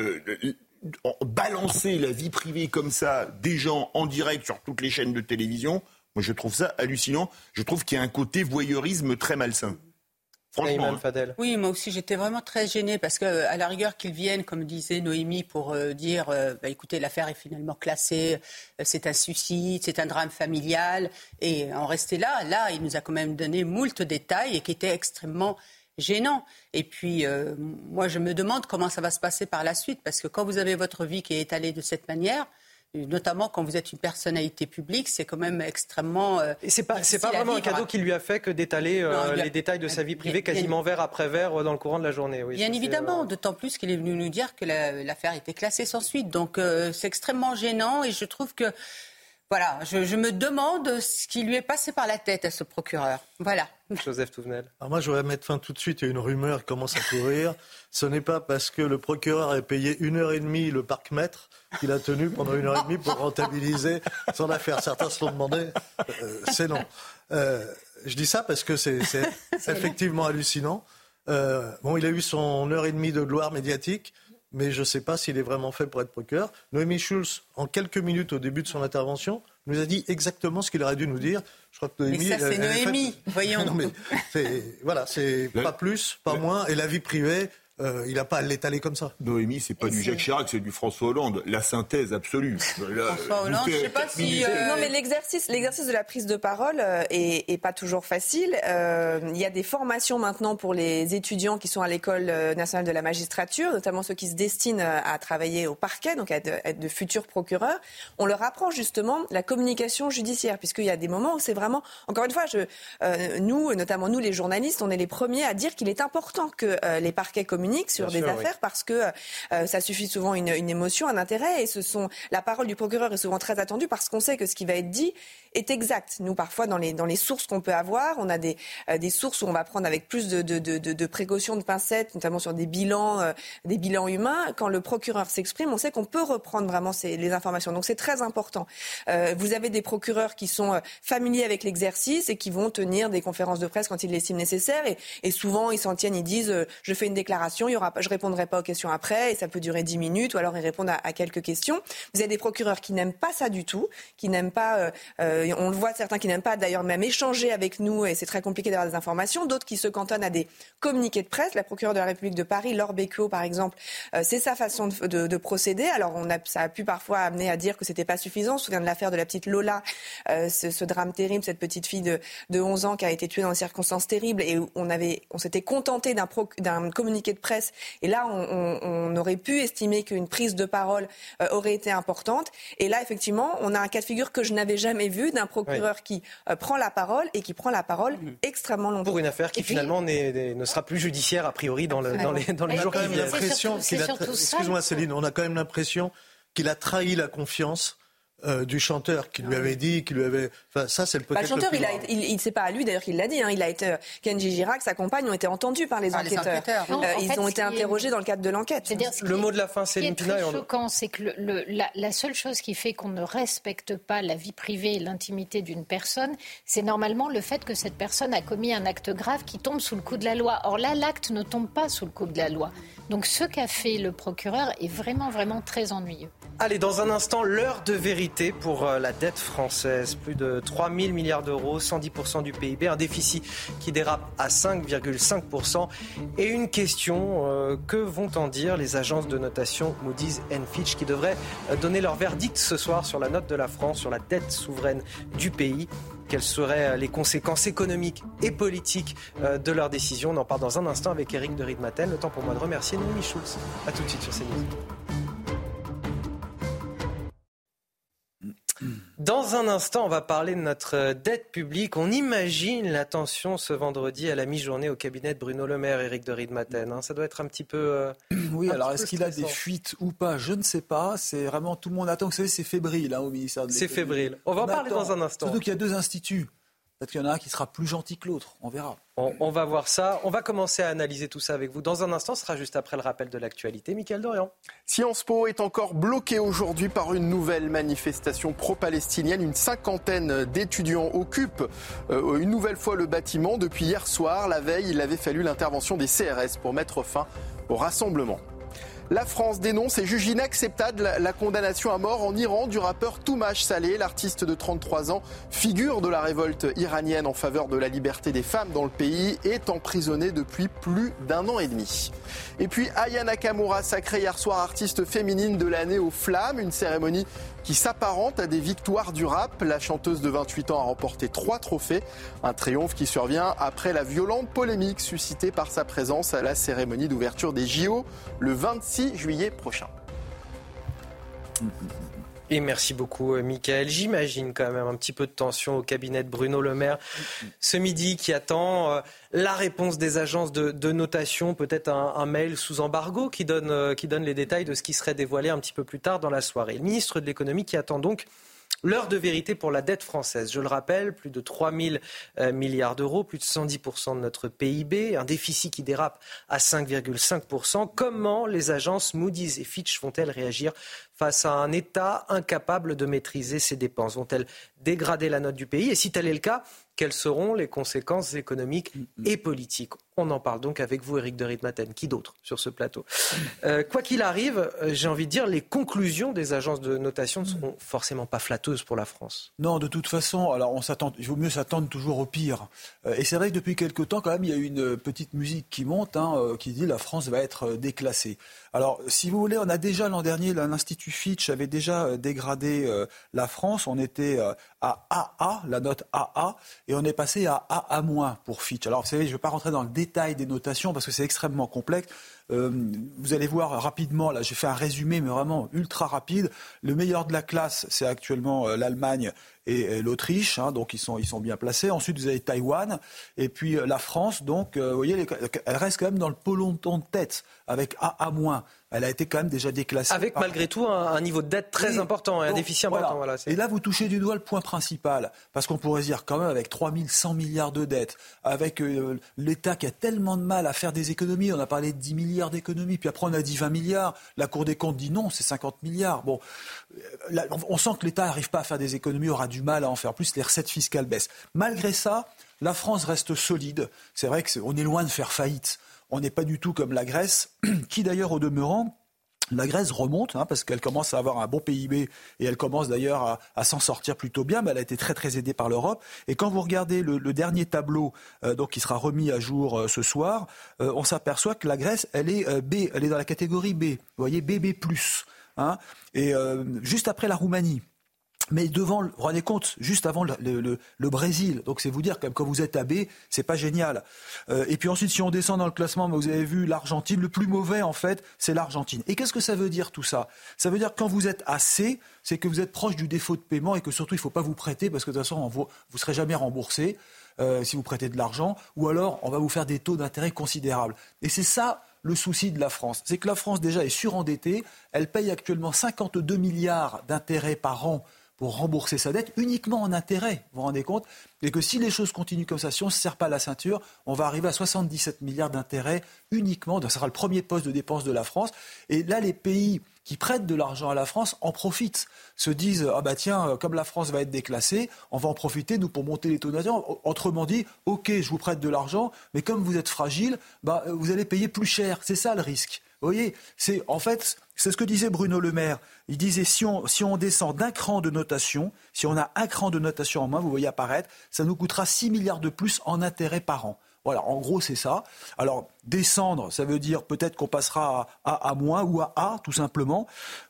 balancer la vie privée comme ça, des gens en direct sur toutes les chaînes de télévision, moi, je trouve ça hallucinant. Je trouve qu'il y a un côté voyeurisme très malsain. Franchement, Fadel. Oui, moi aussi j'étais vraiment très gênée parce que à la rigueur qu'ils viennent, comme disait Noémie, pour dire écoutez, l'affaire est finalement classée, c'est un suicide, c'est un drame familial, et en rester là, il nous a quand même donné moult détails et qui étaient extrêmement gênants. Et puis moi je me demande comment ça va se passer par la suite, parce que quand vous avez votre vie qui est étalée de cette manière, notamment quand vous êtes une personnalité publique, c'est quand même extrêmement et c'est pas vraiment un cadeau qu'il lui a fait que d'étaler les détails de sa vie privée quasiment verre après verre dans le courant de la journée. Oui, bien évidemment, d'autant plus qu'il est venu nous dire que l'affaire était classée sans suite. Donc c'est extrêmement gênant et je trouve que voilà, je me demande ce qui lui est passé par la tête à ce procureur. Voilà. Joseph Touvenel. Alors moi, je voudrais mettre fin tout de suite à une rumeur qui commence à courir. Ce n'est pas parce que le procureur a payé 1h30 le parc-mètre qu'il a tenu pendant 1h30 pour rentabiliser son affaire. Certains se l'ont demandé. C'est non. Je dis ça parce que c'est effectivement hallucinant. Il a eu son 1h30 de gloire médiatique, mais je ne sais pas s'il est vraiment fait pour être procureur. Noémie Schulz, en quelques minutes au début de son intervention, nous a dit exactement ce qu'il aurait dû nous dire. Je crois que Noémie, mais ça, c'est Noémie, voyons. Non, mais c'est pas plus, pas moins. Et la vie privée, il n'a pas à l'étaler comme ça. Noémie, c'est pas du Jacques Chirac, c'est du François Hollande. La synthèse absolue. François Hollande, je sais pas si... Non, mais l'exercice de la prise de parole est pas toujours facile. Il y a des formations maintenant pour les étudiants qui sont à l'École nationale de la magistrature, notamment ceux qui se destinent à travailler au parquet, donc à être de futurs procureurs. On leur apprend justement la communication judiciaire, puisqu'il y a des moments où c'est vraiment... Encore une fois, notamment nous les journalistes, on est les premiers à dire qu'il est important que les parquets communiquent sur des affaires, parce que ça suffit souvent une émotion, un intérêt, et la parole du procureur est souvent très attendue parce qu'on sait que ce qui va être dit est exact. Nous, parfois, dans les sources qu'on peut avoir, on a des sources où on va prendre avec plus de précautions, de pincettes, notamment sur des bilans humains. Quand le procureur s'exprime, on sait qu'on peut reprendre vraiment les informations. Donc c'est très important. Vous avez des procureurs qui sont familiers avec l'exercice et qui vont tenir des conférences de presse quand ils l'estiment nécessaire, et souvent ils s'en tiennent, ils disent je fais une déclaration, je répondrai pas aux questions après, et ça peut durer 10 minutes, ou alors ils répondent à quelques questions. Vous avez des procureurs qui n'aiment pas ça du tout, qui n'aiment pas, on le voit, certains qui n'aiment pas d'ailleurs même échanger avec nous, et c'est très compliqué d'avoir des informations, d'autres qui se cantonnent à des communiqués de presse. La procureure de la République de Paris, Laure Becquot par exemple, c'est sa façon de procéder. Alors ça a pu parfois amener à dire que c'était pas suffisant. On se souvient de l'affaire de la petite Lola, ce drame terrible, cette petite fille de 11 ans qui a été tuée dans des circonstances terribles, et où on s'était contenté d'un communiqué de presse, et là on aurait pu estimer qu'une prise de parole aurait été importante, et là effectivement on a un cas de figure que je n'avais jamais vu, d'un procureur qui prend la parole, et qui prend la parole extrêmement longtemps. Pour une affaire qui finalement ne sera plus judiciaire a priori dans les jours qui viennent. Excuse-moi Céline, on a quand même l'impression qu'il a trahi la confiance du chanteur qui lui avait dit, Enfin, ça, c'est peut-être le chanteur, le c'est pas à lui d'ailleurs qu'il l'a dit. Il a été Kenji Girac, sa compagne ont été entendus par les enquêteurs. Ils ont été interrogés dans le cadre de l'enquête. Le mot de la fin, c'est Ce qui est très choquant, c'est que la seule chose qui fait qu'on ne respecte pas la vie privée et l'intimité d'une personne, c'est normalement le fait que cette personne a commis un acte grave qui tombe sous le coup de la loi. Or là, l'acte ne tombe pas sous le coup de la loi. Donc ce qu'a fait le procureur est vraiment, vraiment très ennuyeux. Allez, dans un instant, l'heure de vérité pour la dette française. Plus de 3 000 milliards d'euros, 110% du PIB, un déficit qui dérape à 5,5%. Et une question, que vont en dire les agences de notation Moody's et Fitch qui devraient donner leur verdict ce soir sur la note de la France, sur la dette souveraine du pays? Quelles seraient les conséquences économiques et politiques de leur décision? On en parle dans un instant avec Éric de Riedmaten. Le temps pour moi de remercier Noémie Schulz. A tout de suite sur CNews. Dans un instant, on va parler de notre dette publique. On imagine la tension ce vendredi à la mi-journée au cabinet de Bruno Le Maire, Éric de Riedmaten. Ça doit être un petit peu... oui, alors est-ce qu'il a des fuites ou pas? Je ne sais pas. C'est vraiment, tout le monde attend. Vous savez, c'est fébrile au ministère de l'Économie. C'est fébrile. On va en parler dans un instant. Surtout qu'il y a 2 instituts. Peut-être qu'il y en a un qui sera plus gentil que l'autre. On verra. On va voir ça. On va commencer à analyser tout ça avec vous. Dans un instant, ce sera juste après le rappel de l'actualité. Mickaël Dorian. Sciences Po est encore bloqué aujourd'hui par une nouvelle manifestation pro-palestinienne. Une 50aine d'étudiants occupent une nouvelle fois le bâtiment. Depuis hier soir, la veille, il avait fallu l'intervention des CRS pour mettre fin au rassemblement. La France dénonce et juge inacceptable la condamnation à mort en Iran du rappeur Toumash Saleh. L'artiste de 33 ans, figure de la révolte iranienne en faveur de la liberté des femmes dans le pays, est emprisonné depuis plus d'1 an et demi. Et puis Aya Nakamura, sacrée hier soir artiste féminine de l'année aux Flammes, une cérémonie qui s'apparente à des victoires du rap. La chanteuse de 28 ans a remporté 3 trophées, un triomphe qui survient après la violente polémique suscitée par sa présence à la cérémonie d'ouverture des JO le 26 juillet prochain. Et merci beaucoup, Mickaël. J'imagine quand même un petit peu de tension au cabinet de Bruno Le Maire ce midi qui attend la réponse des agences de notation, peut-être un mail sous embargo qui donne les détails de ce qui serait dévoilé un petit peu plus tard dans la soirée. Le ministre de l'économie qui attend donc l'heure de vérité pour la dette française. Je le rappelle, plus de 3 000 milliards d'euros, plus de 110% de notre PIB, un déficit qui dérape à 5,5%. Comment les agences Moody's et Fitch vont-elles réagir face à un État incapable de maîtriser ses dépenses? Vont-elles dégrader la note du pays? Et si tel est le cas, quelles seront les conséquences économiques et politiques? On en parle donc avec vous, Éric de Riedmaten. Qui d'autre sur ce plateau? Quoi qu'il arrive, j'ai envie de dire, les conclusions des agences de notation ne seront forcément pas flatteuses pour la France. Non, de toute façon, alors il vaut mieux s'attendre toujours au pire. Et c'est vrai que depuis quelque temps, quand même, il y a une petite musique qui monte, qui dit la France va être déclassée. Alors, si vous voulez, on a déjà l'an dernier, l'Institut Fitch avait déjà dégradé la France. On était à AA, la note AA, et on est passé à AA- pour Fitch. Alors, vous savez, je ne vais pas rentrer dans le détail des notations parce que c'est extrêmement complexe. Vous allez voir rapidement, là j'ai fait un résumé mais vraiment ultra rapide. Le meilleur de la classe, c'est actuellement l'Allemagne et l'Autriche, donc ils sont bien placés. Ensuite vous avez Taïwan et puis la France, donc vous voyez, elle reste quand même dans le peloton de tête avec AA-. Elle a été quand même déjà déclassée. Avec malgré tout un niveau de dette très important et un déficit important. Voilà, et là vous touchez du doigt le point principal, parce qu'on pourrait dire quand même avec 3100 milliards de dettes, avec l'État qui a tellement de mal à faire des économies, on a parlé de 10 milliards d'économies, puis après on a dit 20 milliards, la Cour des comptes dit non, c'est 50 milliards. Bon, là, on sent que l'État n'arrive pas à faire des économies, aura du mal à en faire plus, les recettes fiscales baissent. Malgré ça, la France reste solide. C'est vrai qu'on est loin de faire faillite. On n'est pas du tout comme la Grèce, qui d'ailleurs au demeurant, la Grèce remonte, parce qu'elle commence à avoir un bon PIB et elle commence d'ailleurs à s'en sortir plutôt bien, mais elle a été très très aidée par l'Europe. Et quand vous regardez le dernier tableau donc qui sera remis à jour ce soir, on s'aperçoit que la Grèce, elle est B, elle est dans la catégorie B. Vous voyez, BB+. Et juste après la Roumanie. Mais devant, vous vous rendez compte, juste avant le Brésil. Donc c'est vous dire quand vous êtes à B, c'est pas génial. Et puis ensuite, si on descend dans le classement, vous avez vu l'Argentine, le plus mauvais en fait, c'est l'Argentine. Et qu'est-ce que ça veut dire tout ça? Ça veut dire que quand vous êtes à C, c'est que vous êtes proche du défaut de paiement et que surtout il ne faut pas vous prêter parce que de toute façon vous serez jamais remboursé si vous prêtez de l'argent, ou alors on va vous faire des taux d'intérêt considérables. Et c'est ça le souci de la France. C'est que la France déjà est surendettée, elle paye actuellement 52 milliards d'intérêts par an pour rembourser sa dette uniquement en intérêt. Vous vous rendez compte ? Et que si les choses continuent comme ça, si on ne se serre pas la ceinture, on va arriver à 77 milliards d'intérêts uniquement. Ça sera le premier poste de dépense de la France. Et là, les pays qui prêtent de l'argent à la France en profitent, se disent « Ah bah tiens, comme la France va être déclassée, on va en profiter, nous, pour monter les taux d'intérêt. » Autrement dit, « Ok, je vous prête de l'argent, mais comme vous êtes fragile, vous allez payer plus cher. » C'est ça le risque. Vous voyez, c'est ce que disait Bruno Le Maire. Il disait si on descend d'un cran de notation, si on a un cran de notation en main, vous voyez apparaître, ça nous coûtera 6 milliards de plus en intérêt par an. Voilà, en gros, c'est ça. Alors, descendre, ça veut dire peut-être qu'on passera à moins ou à A, tout simplement.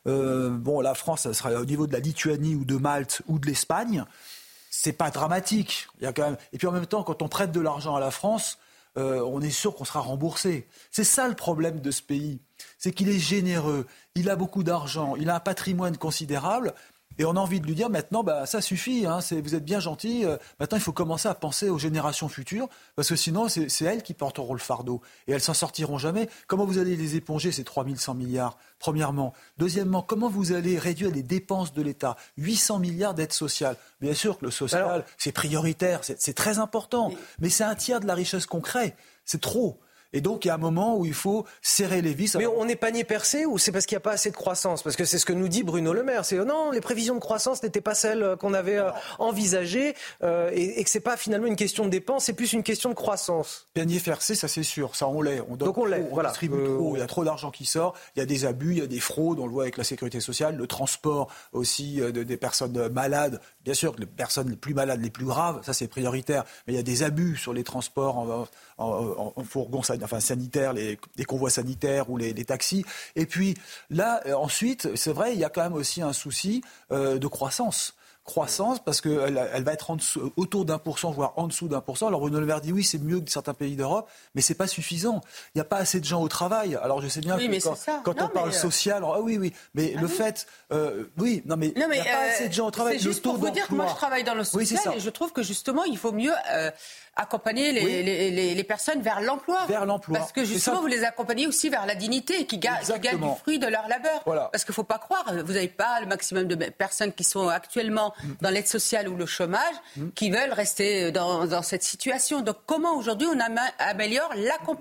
La France, ça sera au niveau de la Lituanie ou de Malte ou de l'Espagne. C'est pas dramatique. Il y a quand même... Et puis en même temps, quand on prête de l'argent à la France, on est sûr qu'on sera remboursé. C'est ça le problème de ce pays. C'est qu'il est généreux, il a beaucoup d'argent, il a un patrimoine considérable. Et on a envie de lui dire maintenant, ça suffit, vous êtes bien gentil, maintenant il faut commencer à penser aux générations futures, parce que sinon c'est elles qui porteront le fardeau, et elles s'en sortiront jamais. Comment vous allez les éponger, ces 3100 milliards, premièrement ? Deuxièmement, comment vous allez réduire les dépenses de l'État ? 800 milliards d'aides sociales. Bien sûr que le social, c'est prioritaire, c'est très important, mais c'est un tiers de la richesse qu'on crée, c'est trop. Et donc, il y a un moment où il faut serrer les vis. Mais on est panier percé ou c'est parce qu'il n'y a pas assez de croissance ? Parce que c'est ce que nous dit Bruno Le Maire. C'est non, les prévisions de croissance n'étaient pas celles qu'on avait envisagées et que ce n'est pas finalement une question de dépenses, c'est plus une question de croissance. Panier percé, ça c'est sûr. Ça, on l'est. Donc on l'est. On distribue trop. Il y a trop d'argent qui sort. Il y a des abus, il y a des fraudes. On le voit avec la sécurité sociale. Le transport aussi des personnes malades. Bien sûr que les personnes les plus malades, les plus graves, ça c'est prioritaire. Mais il y a des abus sur les transports en fourgon sanitaire, les convois sanitaires ou les taxis. Et puis là, ensuite, c'est vrai, il y a quand même aussi un souci de croissance. Croissance parce qu'elle va être autour d'1%, voire en dessous d'1%. Alors Bruno Le Maire dit oui, c'est mieux que certains pays d'Europe, mais c'est pas suffisant. Il n'y a pas assez de gens au travail. Alors je sais bien que quand on parle social, mais le fait, il n'y a pas assez de gens au travail. C'est juste pour vous dire que moi je travaille dans le social et je trouve que justement il faut mieux accompagner les personnes vers l'emploi. Parce que justement, vous les accompagnez aussi vers la dignité, qui gagnent du fruit de leur labeur. Voilà. Parce qu'il ne faut pas croire, vous n'avez pas le maximum de personnes qui sont actuellement dans l'aide sociale ou le chômage, qui veulent rester dans cette situation. Donc comment aujourd'hui on améliore l'accompagnement ?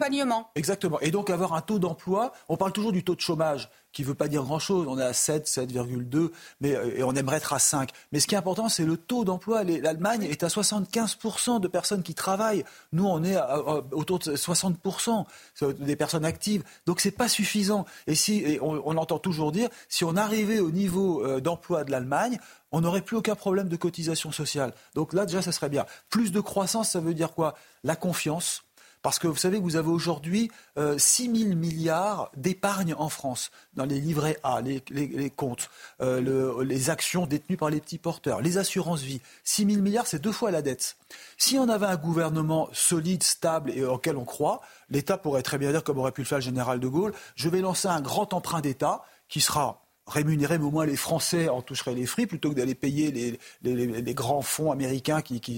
Exactement. Et donc avoir un taux d'emploi, on parle toujours du taux de chômage, qui ne veut pas dire grand-chose. On est à 7, 7,2, et on aimerait être à 5. Mais ce qui est important, c'est le taux d'emploi. L'Allemagne est à 75% de personnes qui travaillent. Nous, on est autour de 60% des personnes actives. Donc, ce n'est pas suffisant. Et on entend toujours dire, si on arrivait au niveau d'emploi de l'Allemagne, on n'aurait plus aucun problème de cotisation sociale. Donc là, déjà, ça serait bien. Plus de croissance, ça veut dire quoi ? La confiance. Parce que vous savez que vous avez aujourd'hui 6 000 milliards d'épargne en France, dans les livrets A, les comptes, les actions détenues par les petits porteurs, les assurances-vie. 6 000 milliards, c'est 2 fois la dette. Si on avait un gouvernement solide, stable et auquel on croit, l'État pourrait très bien dire, comme aurait pu le faire le général de Gaulle, je vais lancer un grand emprunt d'État qui sera rémunéré, mais au moins les Français en toucheraient les fruits, plutôt que d'aller payer les grands fonds américains qui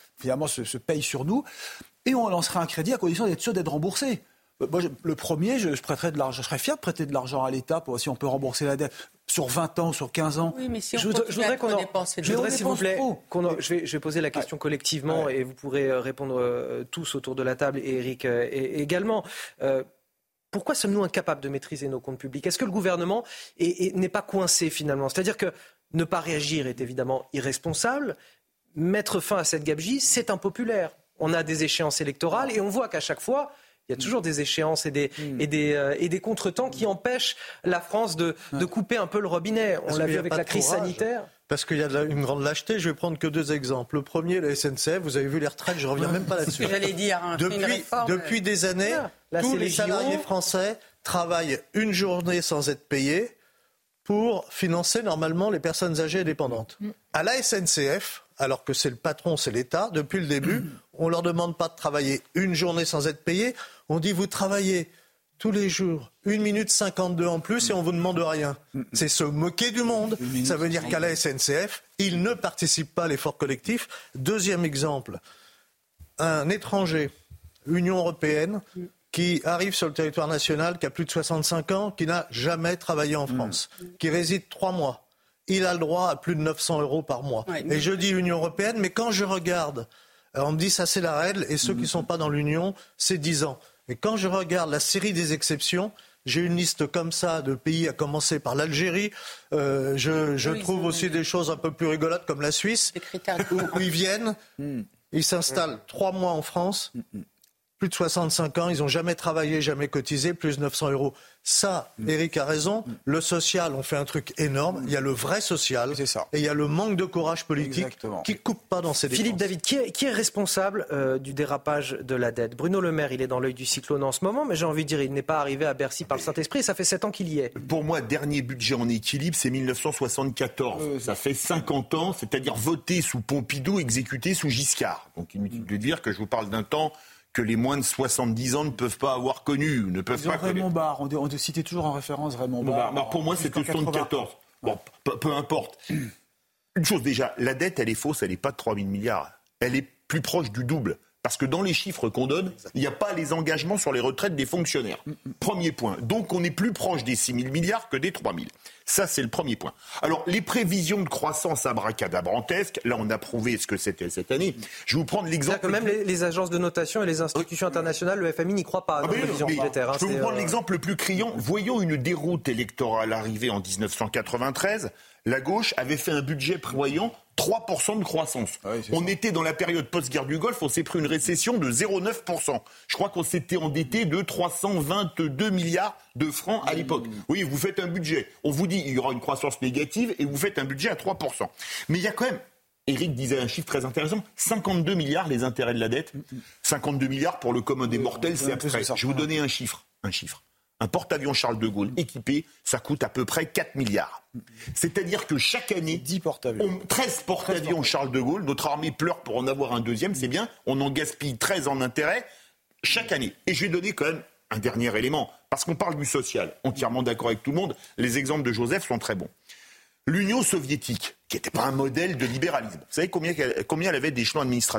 se payent sur nous. Et on lancerait un crédit à condition d'être sûr d'être remboursé. Moi, le premier, je prêterais de l'argent. Je serais fier de prêter de l'argent à l'État pour si on peut rembourser la dette sur 20 ans, sur 15 ans. Oui, mais si on je voudrais qu'on dépenser. Je voudrais, s'il vous plaît, je vais poser la question collectivement et vous pourrez répondre tous autour de la table et Eric également. Pourquoi sommes-nous incapables de maîtriser nos comptes publics ? Est-ce que le gouvernement n'est pas coincé finalement ? C'est-à-dire que ne pas réagir est évidemment irresponsable. Mettre fin à cette gabegie, c'est impopulaire. On a des échéances électorales et on voit qu'à chaque fois, il y a toujours des échéances et des contretemps qui empêchent la France de couper un peu le robinet. On l'a vu avec la crise sanitaire. Parce qu'il y a une grande lâcheté. Je vais prendre que 2 exemples. Le premier, la SNCF. Vous avez vu les retraites, je ne reviens même pas là-dessus. C'est ce que j'allais dire. Depuis des années, tous les salariés français travaillent une journée sans être payés pour financer normalement les personnes âgées et dépendantes. À la SNCF, alors que c'est le patron, c'est l'État, depuis le début, on ne leur demande pas de travailler une journée sans être payé. On dit vous travaillez tous les jours 1 minute 52 en plus et on ne vous demande rien. C'est se moquer du monde. Ça veut dire qu'à la SNCF, ils ne participent pas à l'effort collectif. Deuxième exemple, un étranger, Union européenne, qui arrive sur le territoire national, qui a plus de 65 ans, qui n'a jamais travaillé en France, qui réside 3 mois. il a le droit à plus de 900 € par mois. Ouais, et je dis Union européenne, mais quand je regarde, on me dit ça c'est la règle, et ceux qui ne sont pas dans l'Union, c'est 10 ans. Et quand je regarde la série des exceptions, j'ai une liste comme ça de pays, à commencer par l'Algérie. Je trouve aussi des choses un peu plus rigolotes comme la Suisse, où ils viennent, ils s'installent 3 mois en France, plus de 65 ans, ils n'ont jamais travaillé, jamais cotisé, plus 900 €. Ça, Éric a raison, le social, on fait un truc énorme. Il y a le vrai social et il y a le manque de courage politique qui ne coupe pas dans ces dépenses. Philippe David, qui est responsable du dérapage de la dette ? Bruno Le Maire, il est dans l'œil du cyclone en ce moment, mais j'ai envie de dire, il n'est pas arrivé à Bercy par le Saint-Esprit, et ça fait 7 ans qu'il y est. Pour moi, dernier budget en équilibre, c'est 1974. Ça fait 50 ans, c'est-à-dire voté sous Pompidou, exécuté sous Giscard. Donc inutile de dire que je vous parle d'un temps que les moins de 70 ans ne peuvent pas avoir connu, ne peuvent pas connaître. Raymond Barre, on citait toujours en référence Raymond Barre. Alors pour moi, c'était 74. Bon, peu importe. Une chose déjà, la dette, elle est fausse, elle n'est pas de 3 000 milliards. Elle est plus proche du double. Parce que dans les chiffres qu'on donne, il n'y a pas les engagements sur les retraites des fonctionnaires. Premier point. Donc on est plus proche des 6 000 milliards que des 3 000. Ça, c'est le premier point. Alors, les prévisions de croissance abracadabrantesques, là, on a prouvé ce que c'était cette année. Je vais vous prendre l'exemple. C'est-à-dire que même les agences de notation et les institutions internationales, le FMI n'y croit pas à nos prévisions budgétaires. Je vais vous prendre l'exemple le plus criant. Voyons une déroute électorale arrivée en 1993. La gauche avait fait un budget prévoyant 3% de croissance. On était dans la période post-guerre du Golfe, on s'est pris une récession de 0,9%. Je crois qu'on s'était endetté de 322 milliards de francs à l'époque. Oui, vous faites un budget. On vous dit il y aura une croissance négative et vous faites un budget à 3%. Mais il y a quand même, Éric disait un chiffre très intéressant, 52 milliards les intérêts de la dette. 52 milliards pour le commun des mortels, c'est abstrait. Je vais vous donner un chiffre. Un porte-avions Charles de Gaulle équipé, ça coûte à peu près 4 milliards. C'est-à-dire que chaque année, 13 porte-avions Charles de Gaulle, notre armée pleure pour en avoir un deuxième, c'est bien, on en gaspille 13 en intérêt chaque année. Et je vais donner quand même un dernier élément, parce qu'on parle du social, entièrement d'accord avec tout le monde, les exemples de Joseph sont très bons. L'Union soviétique, qui n'était pas un modèle de libéralisme, vous savez combien elle avait d'échelons administratifs ?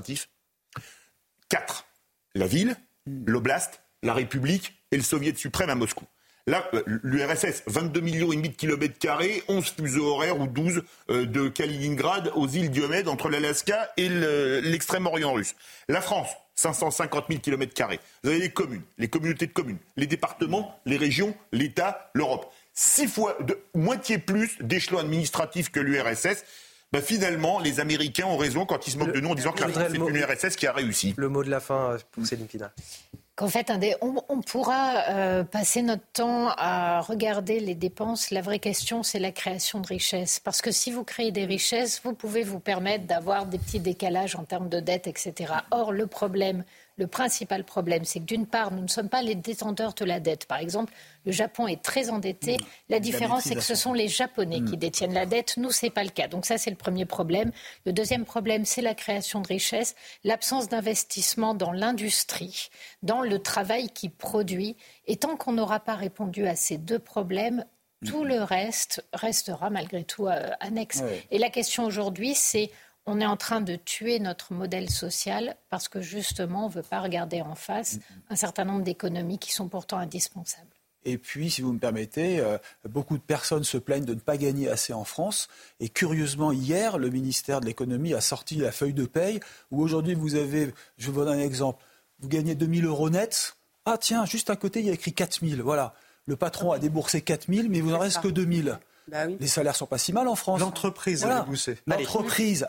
4. La ville, l'oblast, la République et le Soviet suprême à Moscou. Là, l'URSS, 22,5 millions de kilomètres carrés, 11 fuseaux horaires ou 12 de Kaliningrad aux îles Diomède entre l'Alaska et l'extrême-orient russe. La France, 550 000 kilomètres carrés. Vous avez les communes, les communautés de communes, les départements, les régions, l'État, l'Europe. 6 fois, moitié plus d'échelons administratifs que l'URSS. Finalement, les Américains ont raison quand ils se moquent de nous en disant que la France, c'est une URSS qui a réussi. Le mot de la fin pour Céline Pina. Qu'en fait, on pourra passer notre temps à regarder les dépenses. La vraie question, c'est la création de richesses. Parce que si vous créez des richesses, vous pouvez vous permettre d'avoir des petits décalages en termes de dette, etc. Or, le principal problème, c'est que d'une part, nous ne sommes pas les détenteurs de la dette. Par exemple, le Japon est très endetté. La différence, c'est que ce sont les Japonais qui détiennent la dette. Nous, ce n'est pas le cas. Donc ça, c'est le premier problème. Le deuxième problème, c'est la création de richesses, l'absence d'investissement dans l'industrie, dans le travail qui produit. Et tant qu'on n'aura pas répondu à ces deux problèmes, tout le reste restera malgré tout annexe. Oui. Et la question aujourd'hui, c'est... On est en train de tuer notre modèle social parce que justement, on ne veut pas regarder en face un certain nombre d'économies qui sont pourtant indispensables. Et puis, si vous me permettez, beaucoup de personnes se plaignent de ne pas gagner assez en France. Et curieusement, hier, le ministère de l'économie a sorti la feuille de paye où aujourd'hui, vous avez, je vous donne un exemple, vous gagnez 2 000 € net. Ah tiens, juste à côté, il y a écrit 4 000. Voilà, le patron a déboursé 4 000, mais il vous en reste que 2 000. Bah oui. Les salaires sont pas si mal en France. L'entreprise a déboursé. L'entreprise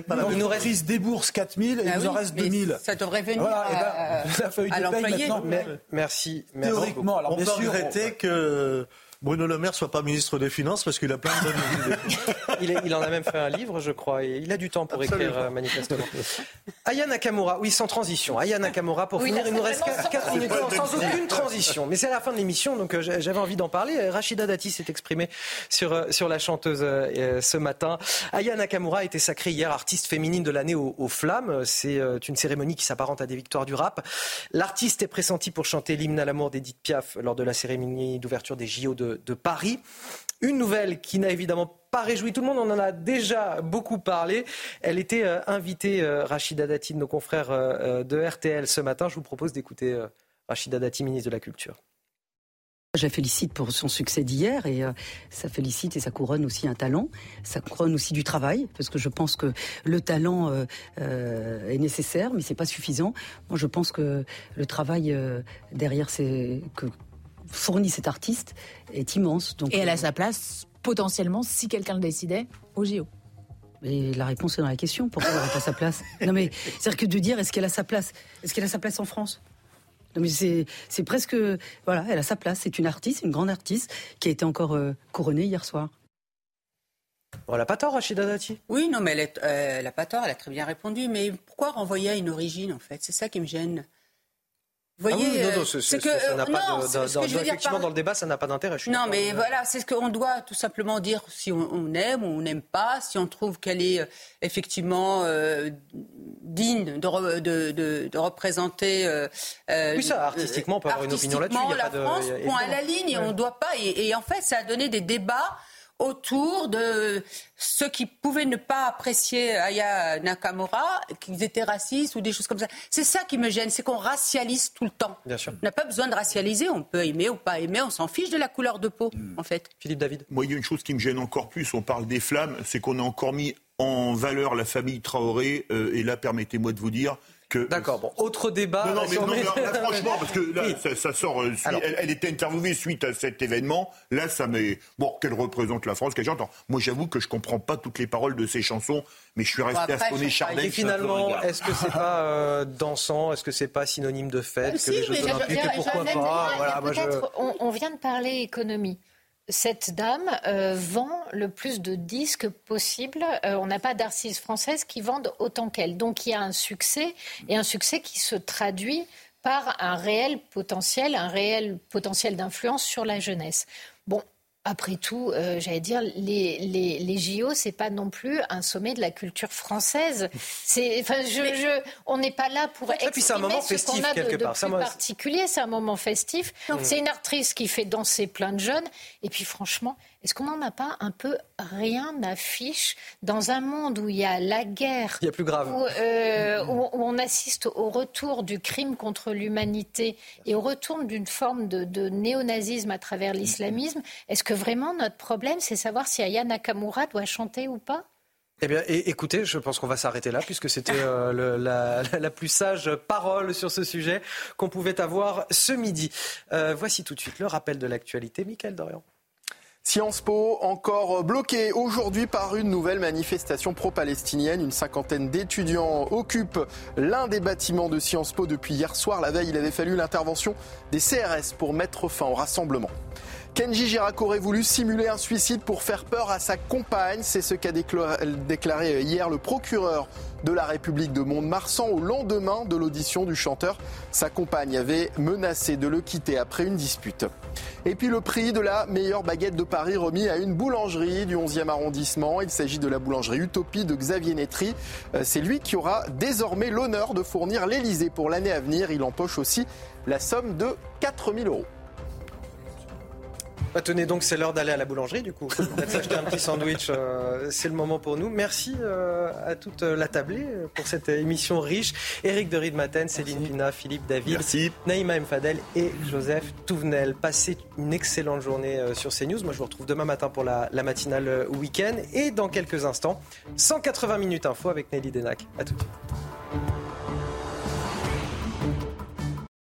débourse 4 000 et il nous en reste 2 000. Ça devrait venir la feuille de paye maintenant. Merci. Théoriquement, alors on peut regretter que Bruno Le Maire soit pas ministre des Finances parce qu'il a plein de bonnes idées. Il en a même fait un livre, je crois, et il a du temps pour écrire manifestement. Aya Nakamura, oui, sans transition. Aya Nakamura, pour finir, il nous reste 4 minutes sans aucune transition. Mais c'est à la fin de l'émission, donc j'avais envie d'en parler. Rachida Dati s'est exprimée sur la chanteuse ce matin. Aya Nakamura a été sacrée hier artiste féminine de l'année aux Flammes. C'est une cérémonie qui s'apparente à des victoires du rap. L'artiste est pressentie pour chanter l'hymne à l'amour d'Edith Piaf lors de la cérémonie d'ouverture des JO de Paris. Une nouvelle qui n'a évidemment pas réjoui tout le monde, on en a déjà beaucoup parlé. Elle était invitée, Rachida Dati, de nos confrères de RTL ce matin. Je vous propose d'écouter Rachida Dati, ministre de la Culture. Je la félicite pour son succès d'hier et ça félicite et ça couronne aussi un talent, ça couronne aussi du travail parce que je pense que le talent est nécessaire mais c'est pas suffisant. Moi je pense que le travail derrière que fournit cet artiste est immense. Donc, et elle a sa place potentiellement si quelqu'un le décidait au JO. Et la réponse est dans la question. Pourquoi elle n'aurait pas sa place ? Non mais c'est-à-dire que de dire est-ce qu'elle a sa place ? Est-ce qu'elle a sa place en France ? Non mais c'est presque... Voilà, elle a sa place. C'est une artiste, une grande artiste, qui a été encore couronnée hier soir. Bon, elle n'a pas tort, Rachida Dati. Oui, non, mais elle n'a pas tort, elle a très bien répondu. Mais pourquoi renvoyer à une origine, en fait ? C'est ça qui me gêne. Vous voyez, effectivement, dans le débat, ça n'a pas d'intérêt. Non, mais voilà, c'est ce qu'on doit tout simplement dire si on aime ou on n'aime pas, si on trouve qu'elle est effectivement digne de représenter. Oui, ça, artistiquement, on peut avoir une opinion là-dessus. Il y a la France, point à la ligne, et on ne doit pas. Et en fait, ça a donné des débats autour de ceux qui pouvaient ne pas apprécier Aya Nakamura, qu'ils étaient racistes ou des choses comme ça. C'est ça qui me gêne, c'est qu'on racialise tout le temps. Bien sûr. On n'a pas besoin de racialiser, on peut aimer ou pas aimer, on s'en fiche de la couleur de peau, en fait. Philippe David. Moi, il y a une chose qui me gêne encore plus, on parle des flammes, c'est qu'on a encore mis en valeur la famille Traoré, et là, permettez-moi de vous dire que... D'accord, bon, autre débat. Non, mais là, franchement, parce que là, ça sort. Elle était interviewée suite à cet événement. Là, ça m'est. Bon, qu'elle représente la France, qu'elle chante. Moi, j'avoue que je comprends pas toutes les paroles de ses chansons, mais je suis resté à Stoney Chardin. Et finalement, est-ce que c'est pas dansant ? Est-ce que c'est pas synonyme de fête que les Jeux Olympiques ? Et pourquoi pas ? Voilà, on vient de parler économie. Cette dame vend le plus de disques possible. On n'a pas d'artistes françaises qui vendent autant qu'elle. Donc il y a un succès, et un succès qui se traduit par un réel potentiel d'influence sur la jeunesse. Bon, après tout, j'allais dire, les JO, c'est pas non plus un sommet de la culture française. On n'est pas là pour exprimer c'est un moment ce qu'on a de plus particulier. C'est un moment festif. C'est une actrice qui fait danser plein de jeunes. Et puis franchement, est-ce qu'on n'en a pas un peu rien à fiche dans un monde où il y a la guerre, il y a plus grave, où on assiste au retour du crime contre l'humanité et au retour d'une forme de néonazisme à travers l'islamisme? Est-ce que vraiment notre problème, c'est savoir si Aya Nakamura doit chanter ou pas? Eh bien, écoutez, je pense qu'on va s'arrêter là, puisque c'était la plus sage parole sur ce sujet qu'on pouvait avoir ce midi. Voici tout de suite le rappel de l'actualité. Mickaël Dorian. Sciences Po, encore bloqué aujourd'hui par une nouvelle manifestation pro-palestinienne. Une cinquantaine d'étudiants occupent l'un des bâtiments de Sciences Po depuis hier soir. La veille, il avait fallu l'intervention des CRS pour mettre fin au rassemblement. Kenji Girac aurait voulu simuler un suicide pour faire peur à sa compagne. C'est ce qu'a déclaré hier le procureur de la République de Mont-de-Marsan au lendemain de l'audition du chanteur. Sa compagne avait menacé de le quitter après une dispute. Et puis le prix de la meilleure baguette de Paris remis à une boulangerie du 11e arrondissement. Il s'agit de la boulangerie Utopie de Xavier Netry. C'est lui qui aura désormais l'honneur de fournir l'Élysée pour l'année à venir. Il empoche aussi la somme de 4 000 €. Tenez donc, c'est l'heure d'aller à la boulangerie du coup. Peut-être s'acheter un petit sandwich, c'est le moment pour nous. Merci à toute la tablée pour cette émission riche. Éric de Riedmaten, Céline Pina, Philippe David, merci. Naïma Mfadel et Joseph Touvenel. Passez une excellente journée sur CNews. Moi je vous retrouve demain matin pour la matinale week-end. Et dans quelques instants, 180 minutes info avec Nelly Denac. À tout de suite.